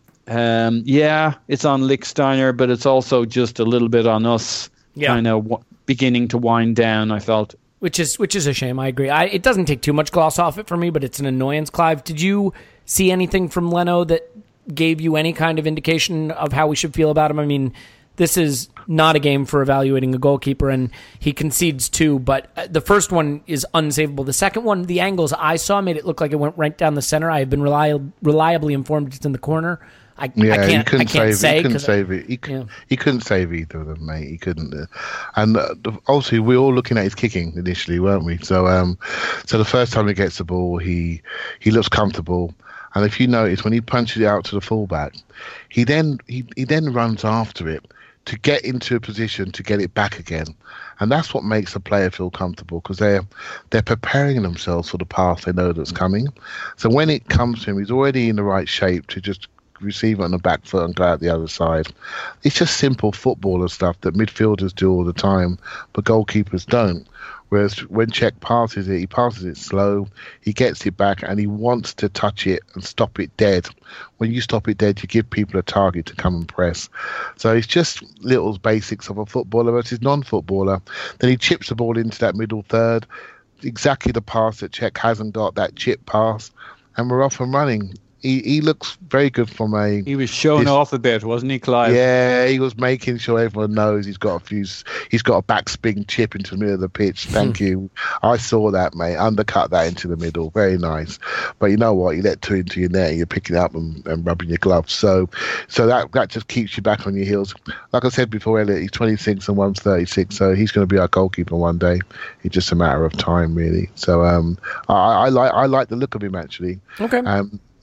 it's on Lichtsteiner, but it's also just a little bit on us kind of beginning to wind down, I felt. Which is a shame, I agree. It doesn't take too much gloss off it for me, but it's an annoyance, Clive. Did you see anything from Leno that gave you any kind of indication of how we should feel about him? I mean, this is not a game for evaluating a goalkeeper, and he concedes 2, but the first one is unsavable. The second one, the angles I saw made it look like it went right down the center. I have been reliably informed it's in the corner. I can't say. He couldn't save it. He couldn't save either of them, mate. He couldn't. And also, we were all looking at his kicking initially, weren't we? So the first time he gets the ball, he looks comfortable. And if you notice, when he punches it out to the fullback, he then runs after it to get into a position to get it back again. And that's what makes the player feel comfortable, because they're preparing themselves for the pass they know that's coming. So when it comes to him, he's already in the right shape to just receive it on the back foot and go out the other side. It's just simple footballer stuff that midfielders do all the time, but goalkeepers don't. Whereas when Cech passes it, he passes it slow, he gets it back, and he wants to touch it and stop it dead. When you stop it dead, you give people a target to come and press. So it's just little basics of a footballer versus non-footballer. Then he chips the ball into that middle third, exactly the pass that Cech hasn't got, that chip pass, and we're off and running. He looks very good from a... He was showing off a bit, wasn't he, Clive? Yeah, he was making sure everyone knows he's got a backspin chip into the middle of the pitch. Thank you. I saw that, mate. Undercut that into the middle. Very nice. But you know what? You let 2 into your net, you're picking it up and rubbing your gloves. So that just keeps you back on your heels. Like I said before, Elliot, he's 26 and one's 36, so he's going to be our goalkeeper one day. It's just a matter of time, really. So I like the look of him, actually. Okay.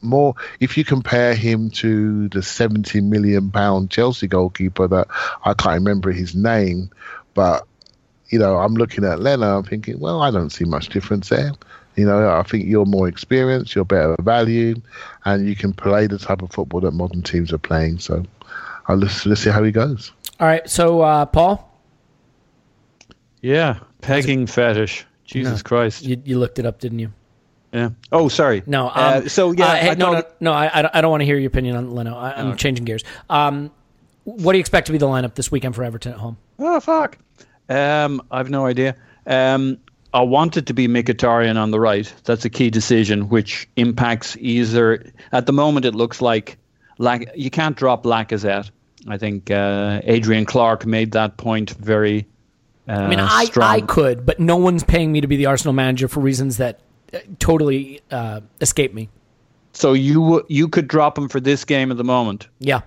more. If you compare him to the £70 million Chelsea goalkeeper that I can't remember his name, but I'm looking at Leno, I'm thinking, well, I don't see much difference there. I think you're more experienced, you're better value, and you can play the type of football that modern teams are playing. So let's see how he goes. All right, so Paul? Yeah, pegging fetish. Jesus Christ. You looked it up, didn't you? Yeah. Oh, sorry. No. Hey, I don't want to hear your opinion on Leno. I'm changing gears. What do you expect to be the lineup this weekend for Everton at home? Oh, fuck. I've no idea. I want it to be Mkhitaryan on the right. That's a key decision, which impacts either. At the moment, it looks like you can't drop Lacazette. I think Adrian Clark made that point very strong. I could, but no one's paying me to be the Arsenal manager for reasons that totally escape me. So you could drop him for this game at the moment? Yeah.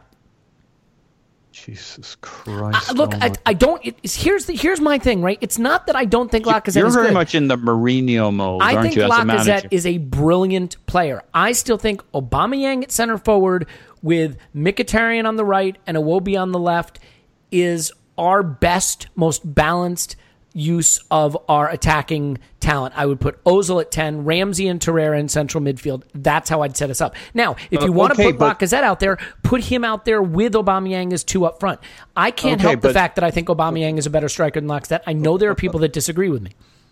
Jesus Christ! Look, I don't. Here's my thing, right? It's not that I don't think Lacazette is good. You're very much in the Mourinho mode, aren't you? I think Lacazette is a brilliant player. I still think Aubameyang at center forward with Mkhitaryan on the right and Iwobi on the left is our best, most balanced use of our attacking talent. I would put Ozil at 10, Ramsey and Torreira in central midfield. That's how I'd set us up. Now, if you want to put Lacazette out there, put him out there with Aubameyang as two up front. I can't help the fact that I think Aubameyang is a better striker than Lacazette. I know there are people that disagree with me.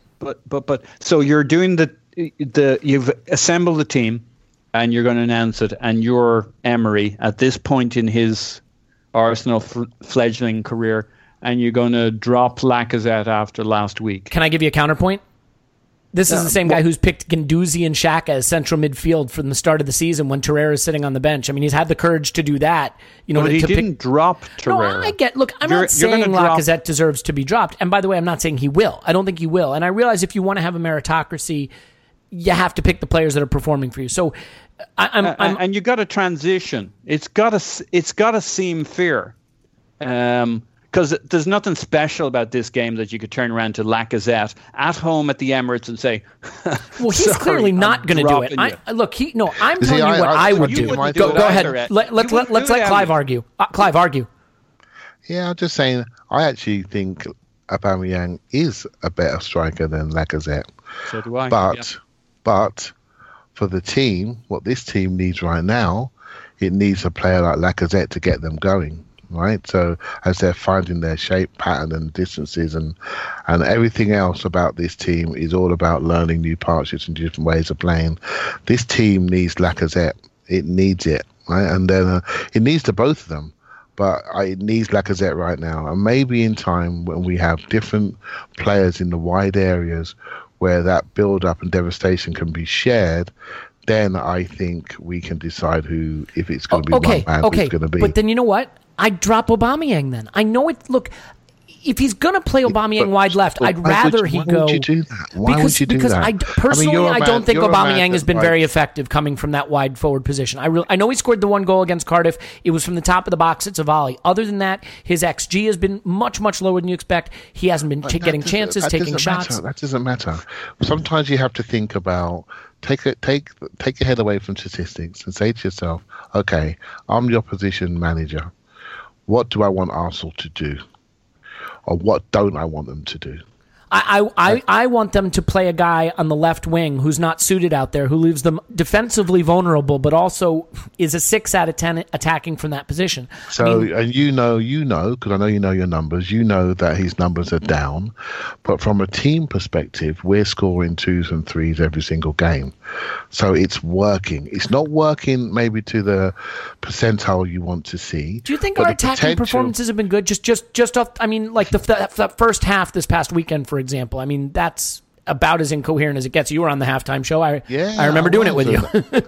But so you're doing you've assembled the team and you're going to announce it, and you're Emery at this point in his Arsenal fledgling career, and you're going to drop Lacazette after last week. Can I give you a counterpoint? This is the same guy who's picked Guendouzi and Xhaka as central midfield from the start of the season when Torreira is sitting on the bench. I mean, he's had the courage to do that. But he didn't drop Torreira. No, I get. Look, I'm not saying Lacazette deserves to be dropped. And by the way, I'm not saying he will. I don't think he will. And I realize if you want to have a meritocracy, you have to pick the players that are performing for you. So, and you got to transition. It's got to seem fair. Because there's nothing special about this game that you could turn around to Lacazette at home at the Emirates and say, well, he's clearly not going to do it. I'm telling you what I would do. Go ahead. Let's let Clive argue. Clive, argue. Yeah, I'm just saying, I actually think Aubameyang is a better striker than Lacazette. So do I. But for the team, what this team needs right now, it needs a player like Lacazette to get them going. Right, so as they're finding their shape, pattern, and distances, and everything else about this team is all about learning new partnerships and different ways of playing. This team needs Lacazette. It needs it, right? And then it needs the both of them, but it needs Lacazette right now. And maybe in time when we have different players in the wide areas where that build-up and devastation can be shared, then I think we can decide if it's going to be one man, who's going to be. But then you know what? I'd drop Aubameyang then. I know it. Look, if he's going to play Aubameyang wide left, I'd rather he go. Why would you do that? Why would you do that? I don't think Aubameyang has been very effective coming from that wide forward position. I know he scored the one goal against Cardiff. It was from the top of the box. It's a volley. Other than that, his XG has been much, much lower than you expect. He hasn't been getting chances, taking shots. That doesn't matter. Sometimes you have to think about. Take your head away from statistics and say to yourself, okay, I'm the opposition manager. What do I want Arsenal to do? Or what don't I want them to do? I want them to play a guy on the left wing who's not suited out there, who leaves them defensively vulnerable, but also is a 6 out of 10 attacking from that position. So, and you know, because I know you know your numbers, you know that his numbers are down. But from a team perspective, we're scoring 2s and 3s every single game. So it's working. It's not working maybe to the percentile you want to see. Do you think our attacking performances have been good? Just off, I mean, like the first half this past weekend, for example. I mean, that's about as incoherent as it gets. You were on the halftime show. I remember doing it with you.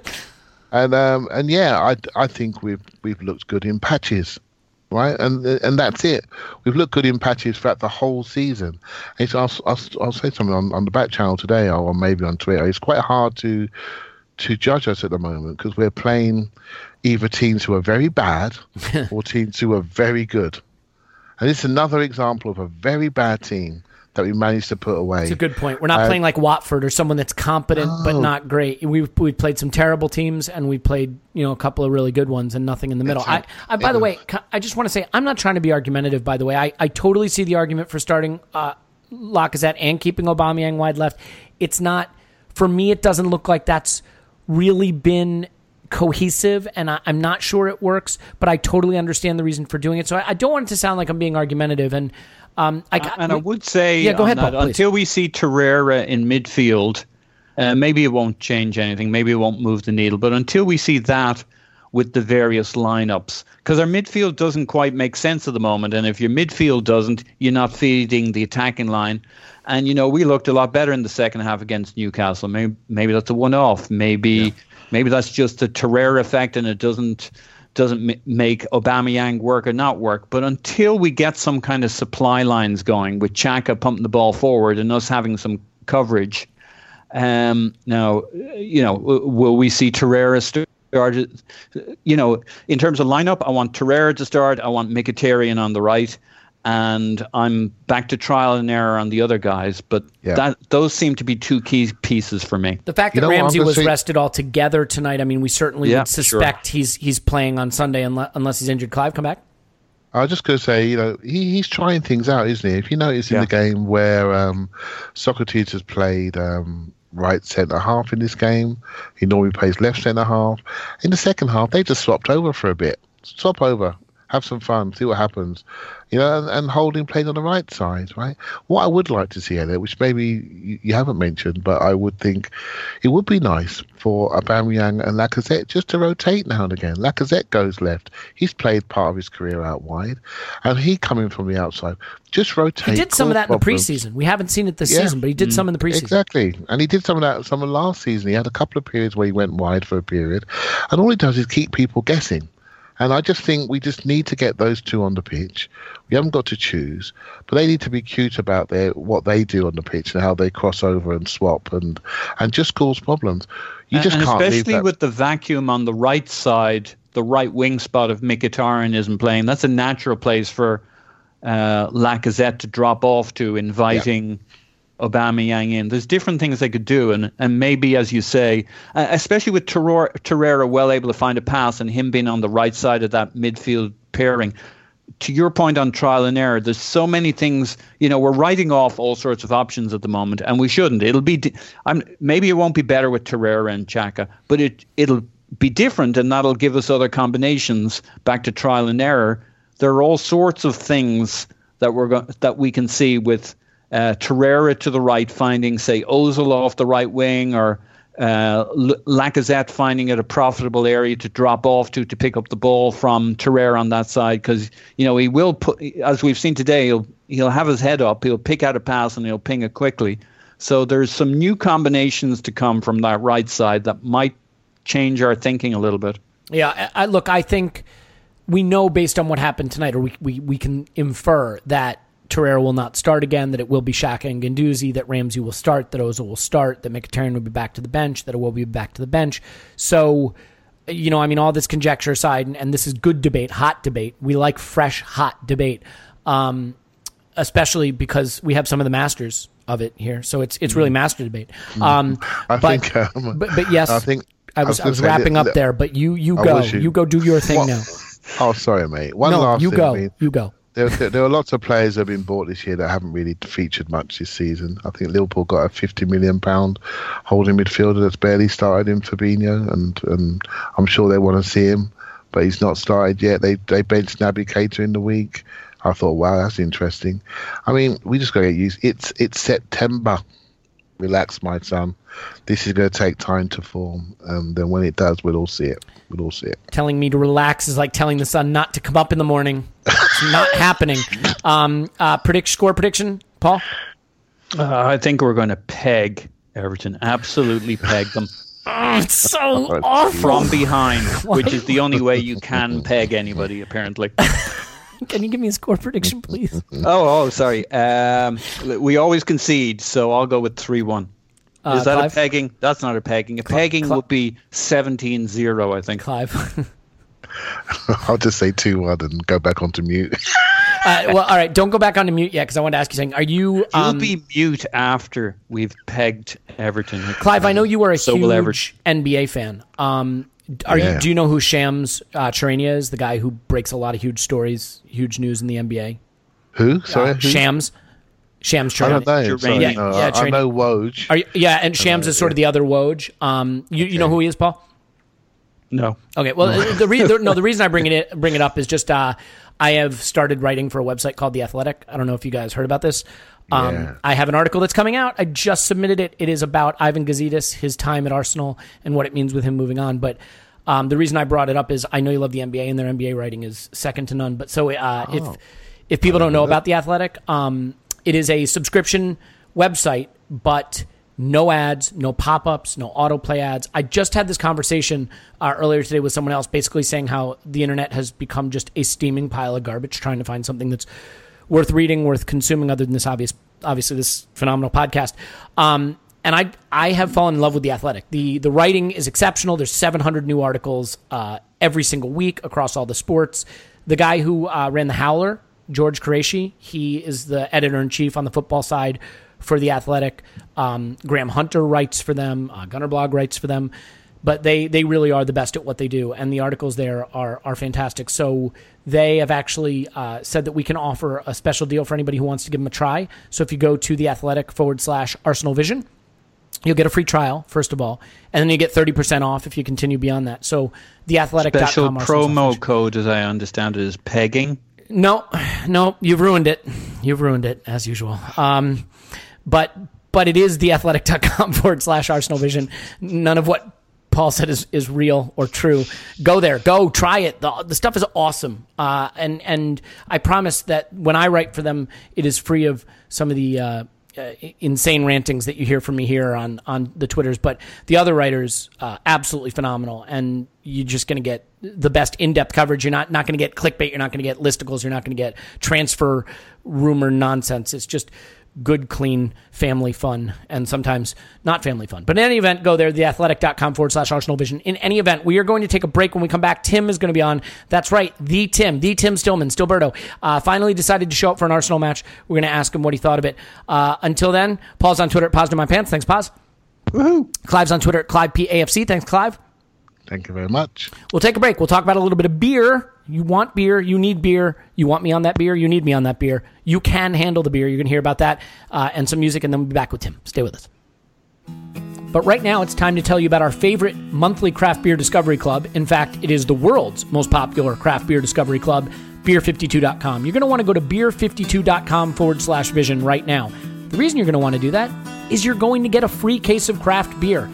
and yeah, I think we've looked good in patches, right? And that's it. We've looked good in patches throughout the whole season. I'll say something on the back channel today, or maybe on Twitter. It's quite hard to judge us at the moment because we're playing either teams who are very bad or teams who are very good. And it's another example of a very bad team that we managed to put away. It's a good point. We're not playing like Watford or someone that's competent but not great. We played some terrible teams, and we played a couple of really good ones, and nothing in the middle. By the way, I just want to say I'm not trying to be argumentative. By the way, I totally see the argument for starting Lacazette and keeping Aubameyang wide left. It's not, for me, it doesn't look like that's really been cohesive, and I'm not sure it works, but I totally understand the reason for doing it. So I don't want it to sound like I'm being argumentative. And I would say, go ahead, Paul, until we see Torreira in midfield, maybe it won't change anything. Maybe it won't move the needle. But until we see that with the various lineups, because our midfield doesn't quite make sense at the moment. And if your midfield doesn't, you're not feeding the attacking line. And, we looked a lot better in the second half against Newcastle. Maybe that's a one-off. Maybe that's just a Torreira effect, and it doesn't make Aubameyang work or not work. But until we get some kind of supply lines going with Xhaka pumping the ball forward and us having some coverage, will we see Torreira start? In terms of lineup, I want Torreira to start. I want Mkhitaryan on the right. And I'm back to trial and error on the other guys, but those seem to be two key pieces for me. The fact that Ramsey was rested altogether tonight, I mean, we certainly would suspect he's playing on Sunday unless he's injured. Clive, come back. I was just going to say, he's trying things out, isn't he? If you notice in the game where Socrates has played right centre half in this game, he normally plays left centre half. In the second half, they just swapped over for a bit. Swap over. Have some fun, see what happens, and Holding played on the right side, right? What I would like to see, Elliot, which maybe you haven't mentioned, but I would think it would be nice for Aubameyang and Lacazette just to rotate now and again. Lacazette goes left. He's played part of his career out wide, and he coming from the outside. Just rotate. He did some of that in the preseason. We haven't seen it this season, but he did some in the preseason. Exactly, and he did some of last season. He had a couple of periods where he went wide for a period, and all he does is keep people guessing. And I just think we just need to get those two on the pitch. We haven't got to choose, but they need to be cute about what they do on the pitch and how they cross over and swap and just cause problems. You just can't leave that. Especially with the vacuum on the right side, the right wing spot of Mkhitaryan isn't playing. That's a natural place for Lacazette to drop off to, inviting Aubameyang in. There's different things they could do, and maybe, as you say, especially with Torreira well able to find a pass and him being on the right side of that midfield pairing. To your point on trial and error, there's so many things. We're writing off all sorts of options at the moment, and we shouldn't. It'll be maybe it won't be better with Torreira and Xhaka, but it'll be different, and that'll give us other combinations. Back to trial and error, there are all sorts of things that we can see with Torreira to the right, finding, say, Ozil off the right wing, or Lacazette finding it a profitable area to drop off to pick up the ball from Torreira on that side, because he will put, as we've seen today, he'll have his head up, he'll pick out a pass and he'll ping it quickly. So there's some new combinations to come from that right side that might change our thinking a little bit. Yeah, I think we know based on what happened tonight, or we can infer that Torreira will not start again, that it will be Xhaka and Guendouzi, that Ramsey will start, that Ozil will start, that Mkhitaryan will be back to the bench, that it will be back to the bench. So, all this conjecture aside, and this is good debate, hot debate. We like fresh, hot debate, especially because we have some of the masters of it here. So it's really master debate. But yes, I was wrapping up there, but you go do your thing now. Oh, sorry, mate. Last thing. You go. There are lots of players that have been bought this year that haven't really featured much this season. I think Liverpool got a £50 million holding midfielder that's barely started in Fabinho, and I'm sure they want to see him, but he's not started yet. They benched Naby Keita in the week. I thought, wow, that's interesting. We just got to get used. It's September. Relax, my son. This is going to take time to form, and then when it does, we'll all see it. Telling me to relax is like telling the sun not to come up in the morning. It's not happening. Score prediction, Paul? I think we're going to peg Everton. Absolutely peg them. It's so awful. From behind, which is the only way you can peg anybody, apparently. Can you give me a score prediction, please? Oh, sorry. We always concede, so I'll go with 3-1. Is that Clive? A pegging? That's not a pegging. A pegging would be 17-0, I think. Clive. I'll just say 2-1 and go back onto mute. Well, all right. Don't go back onto mute yet because I want to ask you something. Are you? You'll be mute after we've pegged Everton. Clive, I know you are a So will huge NBA fan. Do you know who Shams Charania is? The guy who breaks a lot of huge stories, huge news in the NBA. Who? Sorry, who? Shams Charania. I don't know. Him, sorry. Yeah, I know Woj. And Shams is sort of the other Woj. You know who he is, Paul? No. Okay. Well, the reason I bring it up is just I have started writing for a website called The Athletic. I don't know if you guys heard about this. I have an article that's coming out. I just submitted it. It is about Ivan Gazidis, his time at Arsenal, and what it means with him moving on. But the reason I brought it up is I know you love the NBA, and their NBA writing is second to none. But so if people don't know about The Athletic, it is a subscription website, but no ads, no pop-ups, no autoplay ads. I just had this conversation earlier today with someone else basically saying how the internet has become just a steaming pile of garbage, trying to find something that's worth reading, worth consuming, other than this obviously this phenomenal podcast. And I have fallen in love with The Athletic. The writing is exceptional. There's 700 new articles every single week across all the sports. The guy who ran The Howler, George Qureshi, he is the editor-in-chief on the football side for The Athletic. Graham Hunter writes for them. Gunnerblog writes for them. But they really are the best at what they do, and the articles there are fantastic. So they have actually said that we can offer a special deal for anybody who wants to give them a try. So if you go to theathletic.com/Arsenal Vision, you'll get a free trial, first of all, and then you get 30% off if you continue beyond that. So theathletic.com. Special promo code, as I understand it, is pegging. No, you've ruined it. You've ruined it, as usual. But it is theathletic.com/Arsenal Vision. None of what Paul said is real or true. Go there. Go try it. The stuff is awesome. And I promise that when I write for them, it is free of some of the insane rantings that you hear from me here on the Twitters. But the other writers, absolutely phenomenal. And you're just going to get the best in-depth coverage. You're not going to get clickbait. You're not going to get listicles. You're not going to get transfer rumor nonsense. It's just good, clean, family fun, and sometimes not family fun. But in any event, go there, theathletic.com/Arsenal Vision. In any event, we are going to take a break. When we come back, Tim is going to be on. That's right, the Tim Stillman, Stilberto, finally decided to show up for an Arsenal match. We're going to ask him what he thought of it. Until then, Paul's on Twitter at PositoMyPants. Thanks, Pos. Woohoo. Clive's on Twitter at ClivePAFC. Thanks, Clive. Thank you very much. We'll take a break. We'll talk about a little bit of beer. You want beer. You need beer. You want me on that beer. You need me on that beer. You can handle the beer. You're going to hear about that and some music, and then we'll be back with Tim. Stay with us. But right now, it's time to tell you about our favorite monthly craft beer discovery club. In fact, it is the world's most popular craft beer discovery club, beer52.com. You're going to want to go to beer52.com/vision right now. The reason you're going to want to do that is you're going to get a free case of craft beer.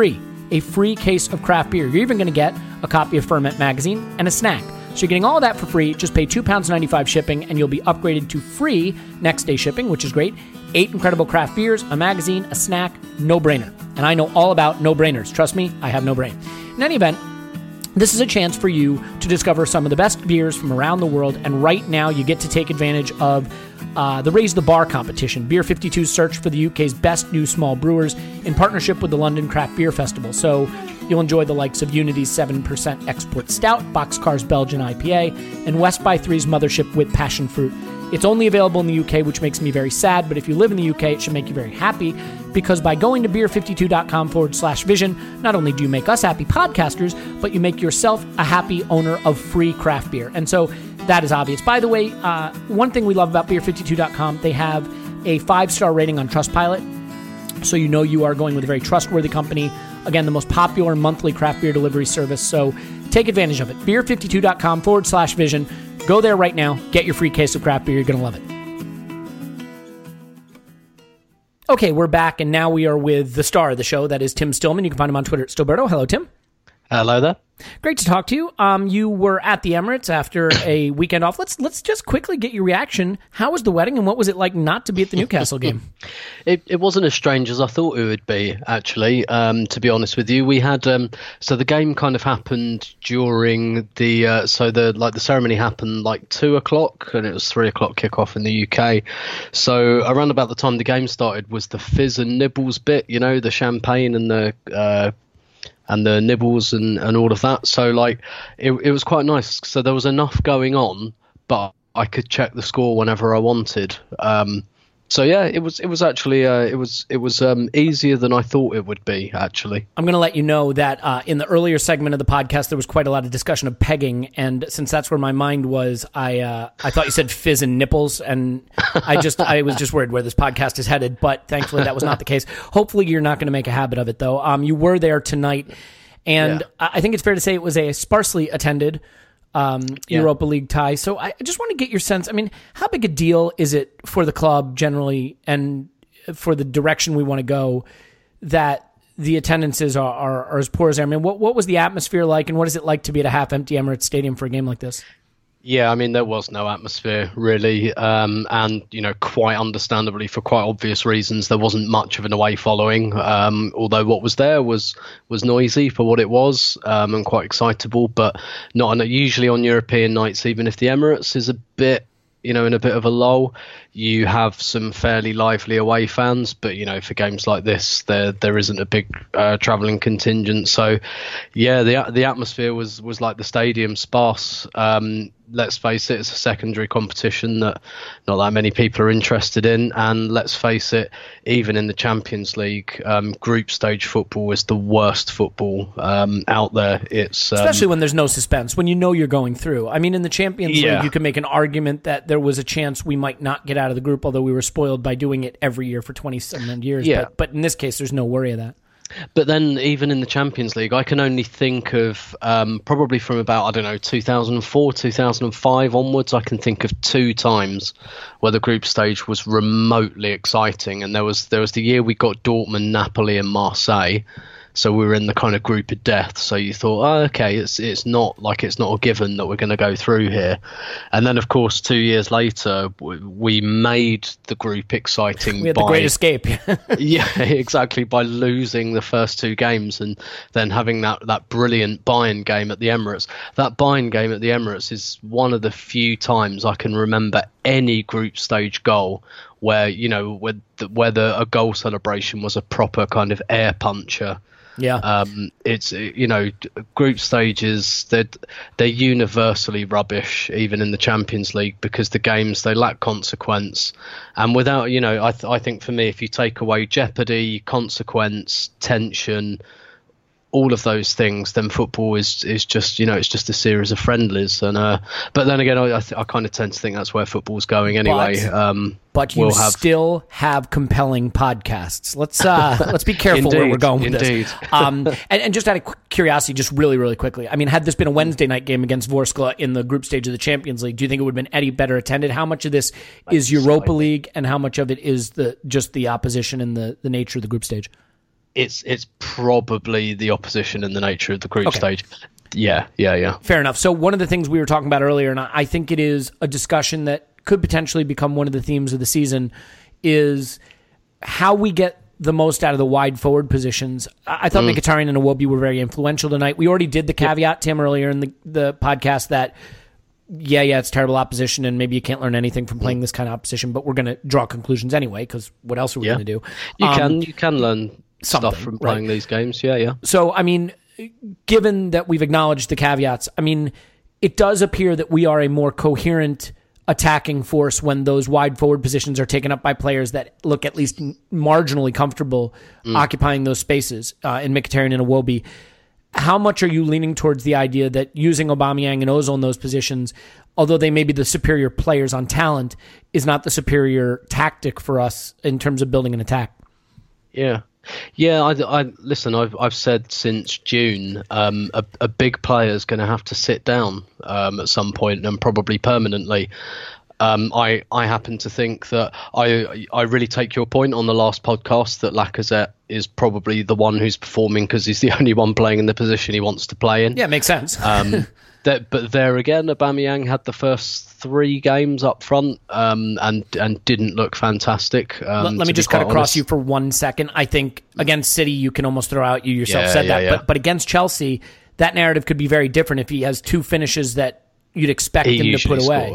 A free case of craft beer. You're even going to get a copy of Ferment Magazine and a snack. So you're getting all that for free. Just pay £2.95 shipping, and you'll be upgraded to free next day shipping, which is great. 8 incredible craft beers, a magazine, a snack, no-brainer. And I know all about no-brainers. Trust me, I have no brain. In any event, this is a chance for you to discover some of the best beers from around the world, and right now you get to take advantage of the Raise the Bar competition, Beer 52's search for the UK's best new small brewers in partnership with the London Craft Beer Festival. So you'll enjoy the likes of Unity's 7% Export Stout, Boxcar's Belgian IPA, and West by Three's Mothership with Passion Fruit. It's only available in the UK, which makes me very sad, but if you live in the UK, it should make you very happy, because by going to beer52.com/vision, not only do you make us happy podcasters, but you make yourself a happy owner of free craft beer. And so that is obvious. By the way, one thing we love about beer52.com, they have a 5-star rating on Trustpilot, so you know you are going with a very trustworthy company. Again, the most popular monthly craft beer delivery service, so take advantage of it. beer52.com/vision. Go there right now. Get your free case of craft beer. You're going to love it. Okay, we're back, and now we are with the star of the show. That is Tim Stillman. You can find him on Twitter at Stilberto. Hello, Tim. Hello there. Great to talk to you. You were at the Emirates after a weekend off. Let's just quickly get your reaction. How was the wedding, and what was it like not to be at the Newcastle game? It wasn't as strange as I thought it would be, actually, to be honest with you. We had so the game kind of happened during the ceremony happened like 2:00, and it was 3:00 kickoff in the UK. So around about the time the game started was the fizz and nibbles bit, you know, the champagne and the nibbles and all of that. So like it was quite nice. So there was enough going on, but I could check the score whenever I wanted. So yeah, it was actually easier than I thought it would be. Actually, I'm going to let you know that in the earlier segment of the podcast there was quite a lot of discussion of pegging, and since that's where my mind was, I thought you said fizz and nipples, and I was just worried where this podcast is headed. But thankfully that was not the case. Hopefully you're not going to make a habit of it, though. You were there tonight, and I think it's fair to say it was a sparsely attended Europa League tie. So I just want to get your sense. I mean, how big a deal is it for the club generally and for the direction we want to go that the attendances are as poor as they are? I mean, what was the atmosphere like, and what is it like to be at a half-empty Emirates Stadium for a game like this? Yeah, I mean, there was no atmosphere really, and quite understandably, for quite obvious reasons, there wasn't much of an away following. Although what was there was noisy for what it was, and quite excitable, but not usually on European nights. Even if the Emirates is a bit, in a bit of a lull, you have some fairly lively away fans, but for games like this, there isn't a big travelling contingent. So, yeah, the atmosphere was like the stadium, sparse. Let's face it, it's a secondary competition that not that many people are interested in, and let's face it, even in the Champions League, group stage football is the worst football out there. It's especially when there's no suspense, when you're going through. I mean, in the Champions League, you can make an argument that there was a chance we might not get out of the group, although we were spoiled by doing it every year for 27 years. Yeah. But in this case, there's no worry of that. But then even in the Champions League, I can only think of probably from about, 2004, 2005 onwards, I can think of 2 times where the group stage was remotely exciting. And there was the year we got Dortmund, Napoli and Marseille. So we were in the kind of group of death. So you thought, okay, it's not a given that we're going to go through here. And then, of course, 2 years later, we made the group exciting. We had the great escape. Yeah, exactly. By losing the first 2 games and then having that brilliant Bayern game at the Emirates. That Bayern game at the Emirates is one of the few times I can remember any group stage goal where, a goal celebration was a proper kind of air puncher. Yeah. It's group stages, they're universally rubbish, even in the Champions League, because the games, they lack consequence, and without I think for me, if you take away jeopardy, consequence, tension, all of those things, then football is just it's just a series of friendlies. And but then again, I kind of tend to think that's where football's going anyway. But you still have compelling podcasts. Let's be careful where we're going with this. And just out of curiosity, just really, really quickly, I mean, had this been a Wednesday night game against Vorskla in the group stage of the Champions League, do you think it would have been any better attended? How much of this is Europa League, and how much of it is just the opposition and the nature of the group stage? It's probably the opposition and the nature of the group stage. Yeah. Fair enough. So one of the things we were talking about earlier, and I think it is a discussion that could potentially become one of the themes of the season, is how we get the most out of the wide forward positions. I thought Mkhitaryan and Iwobi were very influential tonight. We already did the caveat, Tim, earlier in the podcast that, it's terrible opposition, and maybe you can't learn anything from playing this kind of opposition, but we're going to draw conclusions anyway, because what else are we going to do? You can learn stuff from playing these games. Yeah. So, I mean, given that we've acknowledged the caveats, I mean, it does appear that we are a more coherent attacking force when those wide forward positions are taken up by players that look at least marginally comfortable occupying those spaces in Mkhitaryan and Iwobi. How much are you leaning towards the idea that using Aubameyang and Ozil in those positions, although they may be the superior players on talent, is not the superior tactic for us in terms of building an attack? Yeah. I listen. I've said since June, a big player is going to have to sit down at some point, and probably permanently. I happen to think that I really take your point on the last podcast that Lacazette is probably the one who's performing because he's the only one playing in the position he wants to play in. Yeah, it makes sense. But there again, Aubameyang had the first 3 games up front and didn't look fantastic. Let me just cut across you for 1 second. I think against City, you can almost throw out, you yourself said that, but against Chelsea, that narrative could be very different if he has 2 finishes that you'd expect him to put away.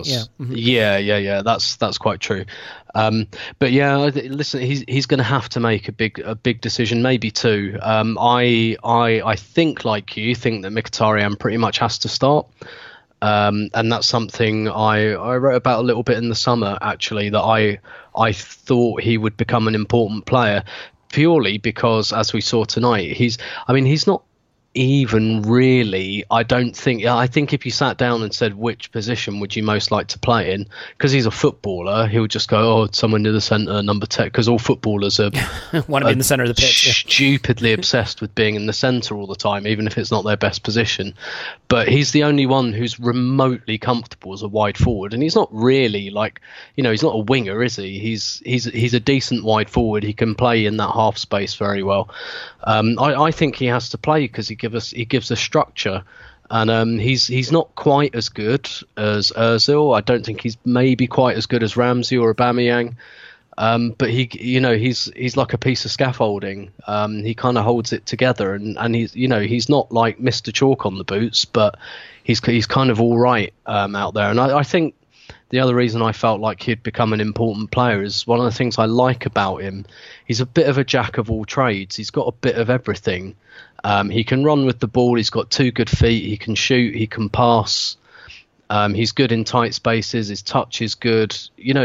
Yeah. That's quite true. But yeah, listen, he's going to have to make a big decision, maybe 2. I think, like you, think that Mkhitaryan pretty much has to start. And that's something I wrote about a little bit in the summer, actually, that I thought he would become an important player, purely because, as we saw tonight, he's not even really, I think if you sat down and said which position would you most like to play in, because he's a footballer, he would just go, someone near the centre, number 10, because all footballers are want to be in the centre of the pitch, stupidly obsessed with being in the centre all the time, even if it's not their best position. But he's the only one who's remotely comfortable as a wide forward, and he's not really he's not a winger, is he? He's a decent wide forward. He can play in that half space very well. I think he has to play because he gives us structure, and he's not quite as good as Ozil. I don't think he's maybe quite as good as Ramsey or Aubameyang, but he's like a piece of scaffolding. He kind of holds it together, and he's not like Mr. Chalk on the boots, but he's kind of all right out there. And I think the other reason I felt like he'd become an important player is one of the things I like about him. He's a bit of a jack of all trades. He's got a bit of everything. He can run with the ball. He's got 2 good feet. He can shoot. He can pass. He's good in tight spaces. His touch is good.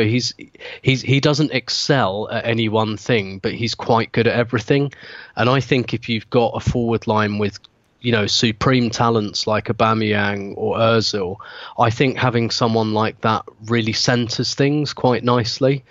He doesn't excel at any one thing, but he's quite good at everything. And I think if you've got a forward line with supreme talents like Aubameyang or Ozil, I think having someone like that really centres things quite nicely.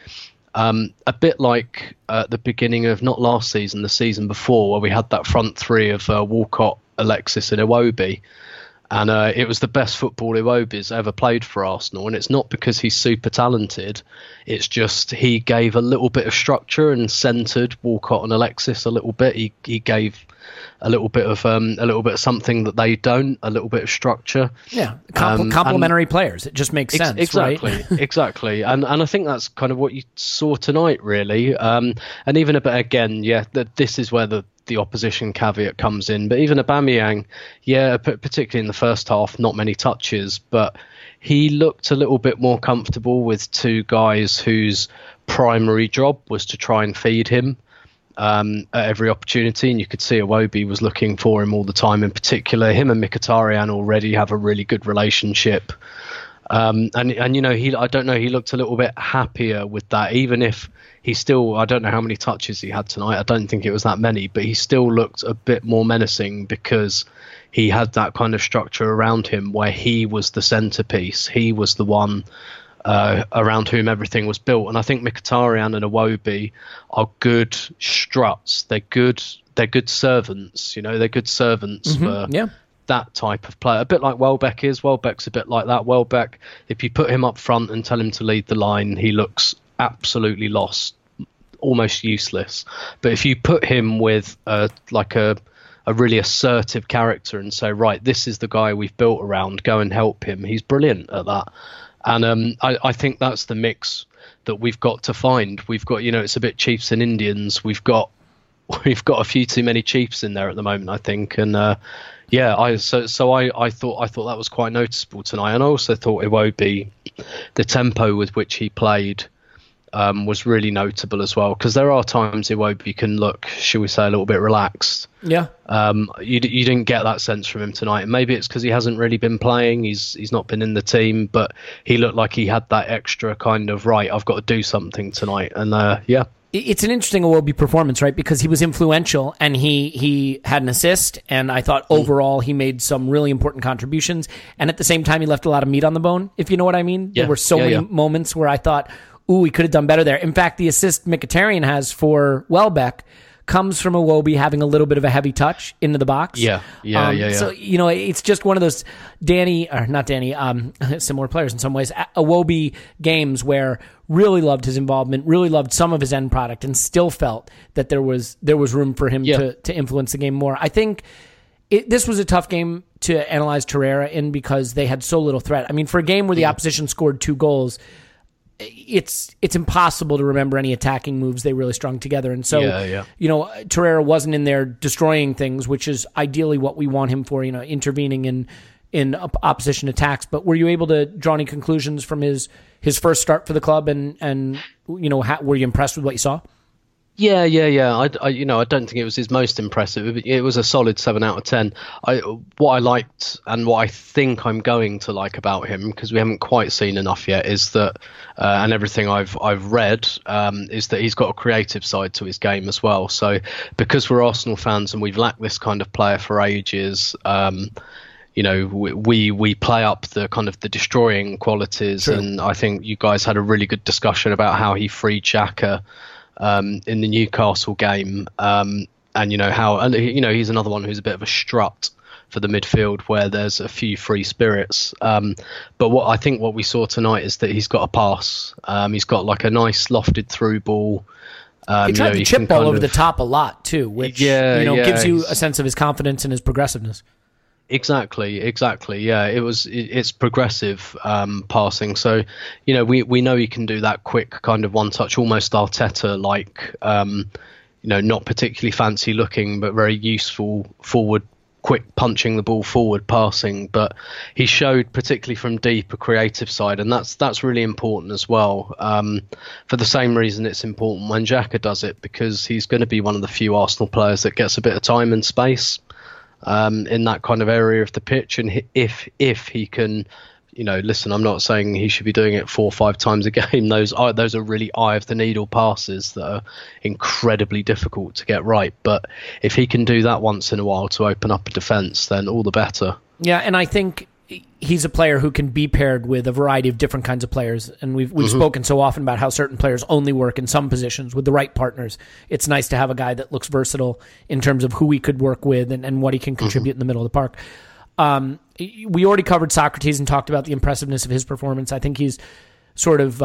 A bit like at the beginning of, not last season, the season before, where we had that front three of Walcott, Alexis and Iwobi. And it was the best football Iwobi's ever played for Arsenal. And it's not because he's super talented. It's just he gave a little bit of structure and centred Walcott and Alexis a little bit. He gave a little bit of something that they don't, a little bit of structure. Yeah, complementary players. It just makes sense, exactly, right? Exactly. And I think that's kind of what you saw tonight, really. And even a bit again, this is where the opposition caveat comes in. But even Aubameyang, particularly in the first half, not many touches, but he looked a little bit more comfortable with 2 guys whose primary job was to try and feed him at every opportunity, and you could see Iwobi was looking for him all the time. In particular, him and Mkhitaryan already have a really good relationship, and I don't know, he looked a little bit happier with that, even if he still, I don't know how many touches he had tonight. I don't think it was that many, but he still looked a bit more menacing because he had that kind of structure around him where he was the centerpiece. He was the one around whom everything was built. And I think Mkhitaryan and Iwobi are good struts. They're good servants. They're good servants for that type of player. A bit like Welbeck is. Welbeck's a bit like that. Welbeck, if you put him up front and tell him to lead the line, he looks absolutely lost, almost useless. But if you put him with a really assertive character and say, right, this is the guy we've built around, go and help him, he's brilliant at that. And I think that's the mix that we've got to find. We've got, it's a bit Chiefs and Indians. We've got a few too many Chiefs in there at the moment, I think. And I thought that was quite noticeable tonight. And I also thought Iwobi, the tempo with which he played was really notable as well, because there are times Iwobi can look, shall we say, a little bit relaxed. Yeah. You didn't get that sense from him tonight. And maybe it's because he hasn't really been playing. He's not been in the team, but he looked like he had that extra kind of, right, I've got to do something tonight. And it's an interesting Iwobi performance, right? Because he was influential and he had an assist, and I thought overall he made some really important contributions. And at the same time, he left a lot of meat on the bone, if you know what I mean. There were so many moments where I thought, ooh, he could have done better there. In fact, the assist Mkhitaryan has for Welbeck comes from Iwobi having a little bit of a heavy touch into the box. Yeah. So, it's just one of those similar players in some ways, Iwobi games where really loved his involvement, really loved some of his end product, and still felt that there was room for him to influence the game more. I think this was a tough game to analyze Torreira in because they had so little threat. I mean, for a game where the opposition scored 2 goals, it's impossible to remember any attacking moves they really strung together. And so, Torreira wasn't in there destroying things, which is ideally what we want him for, intervening in opposition attacks. But were you able to draw any conclusions from his first start for the club, and were you impressed with what you saw? Yeah. I don't think it was his most impressive. It was a solid 7 out of 10. What I liked and what I think I'm going to like about him, because we haven't quite seen enough yet, is that, and everything I've read, is that he's got a creative side to his game as well. So because we're Arsenal fans and we've lacked this kind of player for ages, we play up the kind of the destroying qualities. True. And I think you guys had a really good discussion about how he freed Xhaka in the Newcastle game, and he's another one who's a bit of a strut for the midfield where there's a few free spirits. But what we saw tonight is that he's got a pass. He's got like a nice lofted through ball. He tried to chip ball over the top a lot too, which gives you a sense of his confidence and his progressiveness. Exactly. Yeah, it's progressive passing. So, we know he can do that quick kind of one touch, almost Arteta like, not particularly fancy looking, but very useful forward, quick punching the ball forward passing. But he showed, particularly from deep, a creative side, and that's really important as well. For the same reason it's important when Xhaka does it, because he's going to be one of the few Arsenal players that gets a bit of time and space in that kind of area of the pitch. And if he can, listen, I'm not saying he should be doing it 4 or 5 times a game. Those are really eye of the needle passes that are incredibly difficult to get right. But if he can do that once in a while to open up a defence, then all the better. Yeah, and I think he's a player who can be paired with a variety of different kinds of players. And we've spoken so often about how certain players only work in some positions with the right partners. It's nice to have a guy that looks versatile in terms of who he could work with and what he can contribute in the middle of the park. We already covered Sokratis and talked about the impressiveness of his performance. I think he's sort of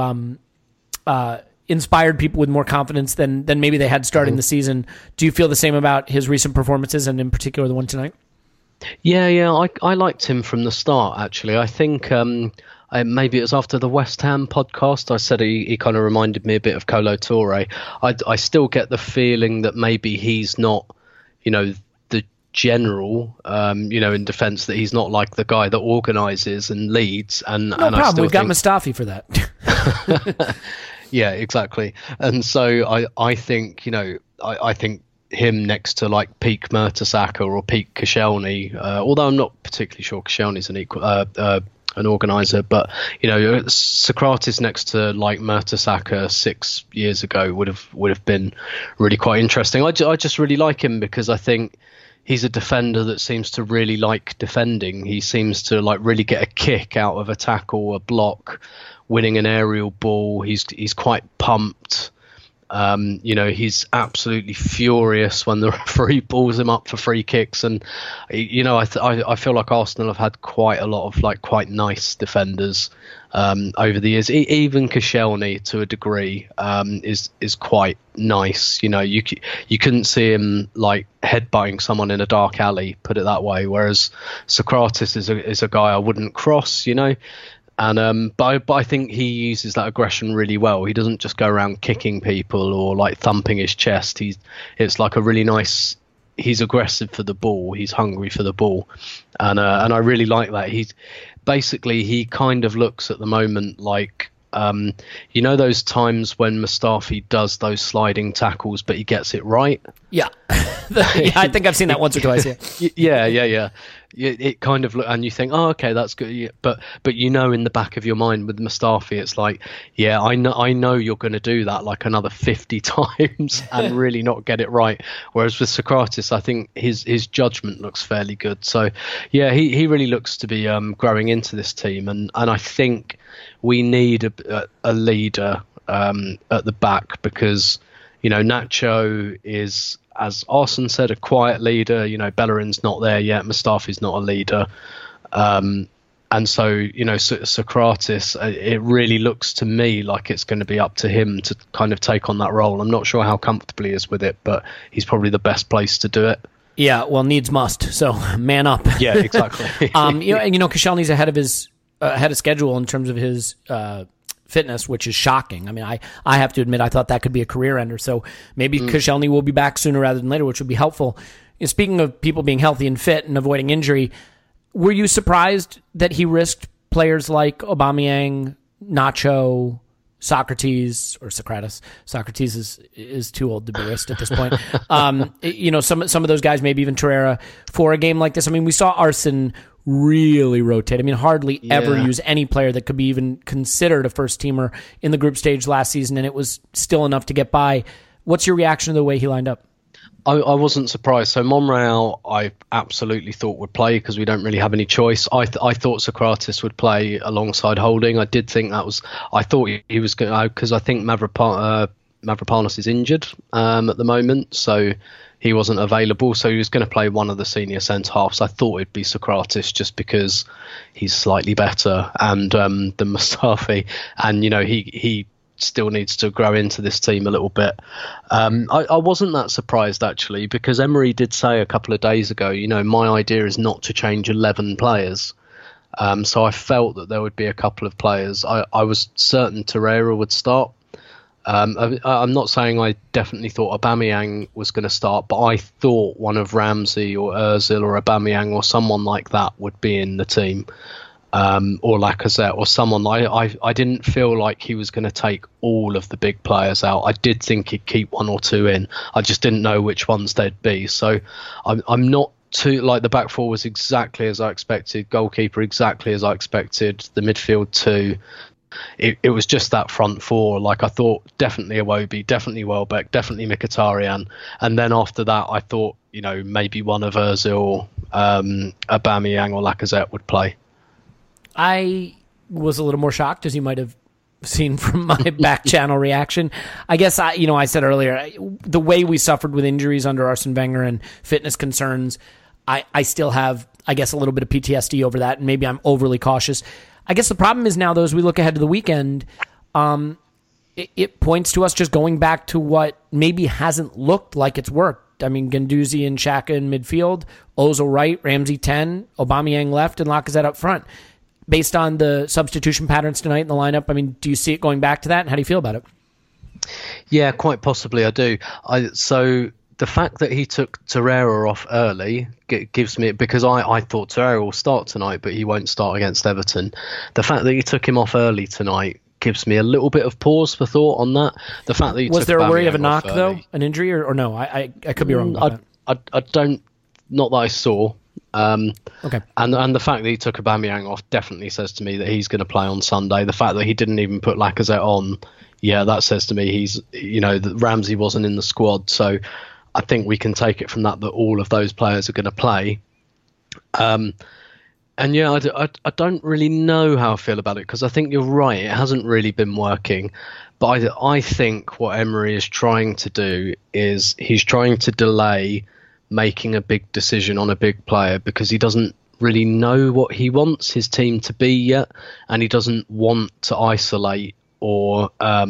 inspired people with more confidence than maybe they had starting the season. Do you feel the same about his recent performances, and in particular the one tonight? Yeah, I liked him from the start, actually. I think maybe it was after the West Ham podcast, I said he kind of reminded me a bit of Kolo Touré. I still get the feeling that maybe he's not, the general, in defence, that he's not like the guy that organises and leads. And no problem, we've got Mustafi for that. Yeah, exactly. And so I think, I think him next to like peak Mertesacker or peak Koscielny, although I'm not particularly sure Koscielny's an organizer, but Sokratis next to like Mertesacker 6 years ago would have been really quite interesting. I just really like him because I think he's a defender that seems to really like defending. He seems to like really get a kick out of a tackle, a block, winning an aerial ball. He's quite pumped. He's absolutely furious when the referee balls him up for free kicks, and I feel like Arsenal have had quite a lot of like quite nice defenders over the years. Even Koscielny to a degree is quite nice. You couldn't see him like headbutting someone in a dark alley, put it that way. Whereas Sokratis is a guy I wouldn't cross. And but I think he uses that aggression really well. He doesn't just go around kicking people or like thumping his chest. It's like a really nice. He's aggressive for the ball. He's hungry for the ball, and I really like that. He kind of looks at the moment like those times when Mustafi does those sliding tackles, but he gets it right. Yeah, I think I've seen that once or twice. Yeah. It kind of and you think, oh, okay, that's good. Yeah. But in the back of your mind with Mustafi, it's like, yeah, I know you're going to do that like another 50 times and really not get it right. Whereas with Sokratis, I think his judgment looks fairly good. So yeah, he really looks to be growing into this team, and I think we need a leader at the back, because Nacho is, as Arsene said, a quiet leader. Bellerin's not there yet. Mustafi's not a leader. And so, Sokratis, it really looks to me like it's going to be up to him to kind of take on that role. I'm not sure how comfortable he is with it, but he's probably the best place to do it. Yeah, well, needs must. So man up. Yeah, exactly. Koscielny's ahead of schedule in terms of his fitness, which is shocking. I mean, I have to admit, I thought that could be a career ender. So maybe Koscielny will be back sooner rather than later, which would be helpful. Speaking of people being healthy and fit and avoiding injury, were you surprised that he risked players like Aubameyang, Nacho, Socrates or Socrates. Socrates is too old to be wrist at this point. Some of those guys, maybe even Torreira, for a game like this. I mean, we saw Arsene really rotate. I mean, hardly ever use any player that could be even considered a first teamer in the group stage last season, and it was still enough to get by. What's your reaction to the way he lined up? I wasn't surprised. So Monreal, I absolutely thought would play because we don't really have any choice. I thought Socrates would play alongside Holding. I did think that was. I thought he was going to, because I think Mavropanos is injured at the moment, so he wasn't available. So he was going to play one of the senior centre halves. I thought it'd be Socrates just because he's slightly better and than Mustafi, and he still needs to grow into this team a little bit. I wasn't that surprised, actually, because Emery did say a couple of days ago, my idea is not to change 11 players. So I felt that there would be a couple of players. I was certain Torreira would start. I'm not saying I definitely thought Aubameyang was going to start, but I thought one of Ramsey or Ozil or Aubameyang or someone like that would be in the team. Or Lacazette or someone. I didn't feel like he was going to take all of the big players out. I did think he'd keep one or two in. I just didn't know which ones they'd be. So I'm not too, like, the back four was exactly as I expected, goalkeeper exactly as I expected, the midfield too. It was just that front four. Like, I thought definitely Iwobi, definitely Welbeck, definitely Mkhitaryan, and then after that I thought maybe one of Ozil, Aubameyang or Lacazette would play. I was a little more shocked, as you might have seen from my back channel reaction. I guess I said earlier, the way we suffered with injuries under Arsene Wenger and fitness concerns, I still have, I guess, a little bit of PTSD over that, and maybe I'm overly cautious. I guess the problem is now, though, as we look ahead to the weekend, it points to us just going back to what maybe hasn't looked like it's worked. I mean, Guendouzi and Xhaka in midfield, Ozil right, Ramsey 10, Aubameyang left, and Lacazette up front. Based on the substitution patterns tonight in the lineup, I mean, do you see it going back to that, and how do you feel about it? Yeah, quite possibly I do. So the fact that he took Torreira off early gives me, because I thought Torreira will start tonight, but he won't start against Everton. The fact that he took him off early tonight gives me a little bit of pause for thought on that. The fact that he was there a worry of a knock early, though, an injury, or no? I could be wrong about that. I don't, not that I saw. Okay. And the fact that he took Aubameyang off definitely says to me that he's going to play on Sunday. The fact that he didn't even put Lacazette on, that says to me he's, that Ramsey wasn't in the squad. So I think we can take it from that all of those players are going to play. I don't really know how I feel about it, because I think you're right. It hasn't really been working. But I think what Emery is trying to do is he's trying to delay making a big decision on a big player, because he doesn't really know what he wants his team to be yet, and he doesn't want to isolate or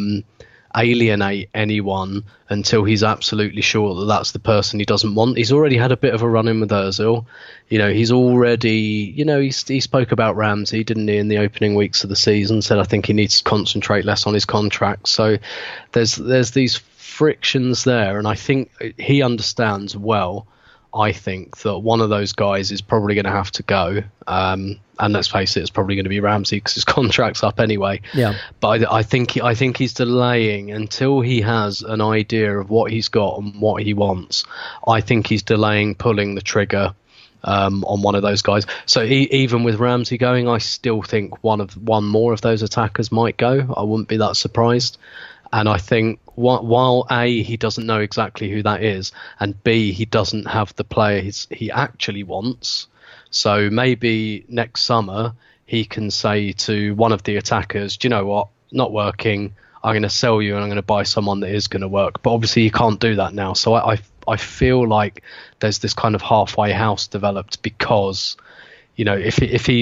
alienate anyone until he's absolutely sure that that's the person he doesn't want. He's already had a bit of a run-in with Ozil. He's already, he spoke about Ramsey, didn't he, in the opening weeks of the season, said I think he needs to concentrate less on his contract. So there's these frictions there, and I think he understands well, I think, that one of those guys is probably going to have to go, and let's face it, it's probably going to be Ramsey because his contract's up anyway. Yeah. But I think he's delaying until he has an idea of what he's got and what he wants. I think he's delaying pulling the trigger on one of those guys. So even with Ramsey going, I still think one more of those attackers might go. I wouldn't be that surprised. And I think while A, he doesn't know exactly who that is, and B, he doesn't have the player he actually wants. So maybe next summer he can say to one of the attackers, do you know what, not working, I'm going to sell you and I'm going to buy someone that is going to work. But obviously he can't do that now. So I feel like there's this kind of halfway house developed, because if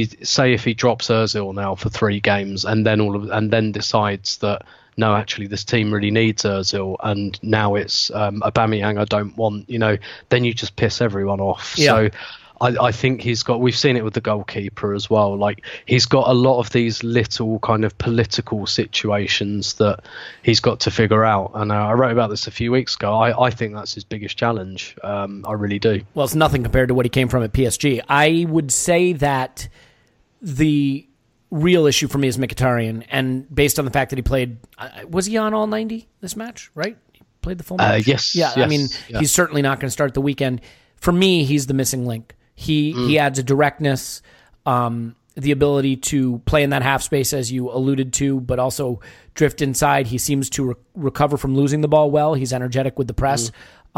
he drops Ozil now for 3 games and then decides that, no, actually this team really needs Ozil, and now it's Aubameyang I don't want, then you just piss everyone off. Yeah. So I think we've seen it with the goalkeeper as well. Like, he's got a lot of these little kind of political situations that he's got to figure out. And I wrote about this a few weeks ago. I think that's his biggest challenge. I really do. Well, it's nothing compared to what he came from at PSG. I would say that the real issue for me is Mkhitaryan, and based on the fact that he played, was he on all 90 this match, right? He played the full match? Yes. Yeah, yes, I mean, he's certainly not going to start the weekend. For me, he's the missing link. He adds a directness, the ability to play in that half space, as you alluded to, but also drift inside. He seems to recover from losing the ball well. He's energetic with the press.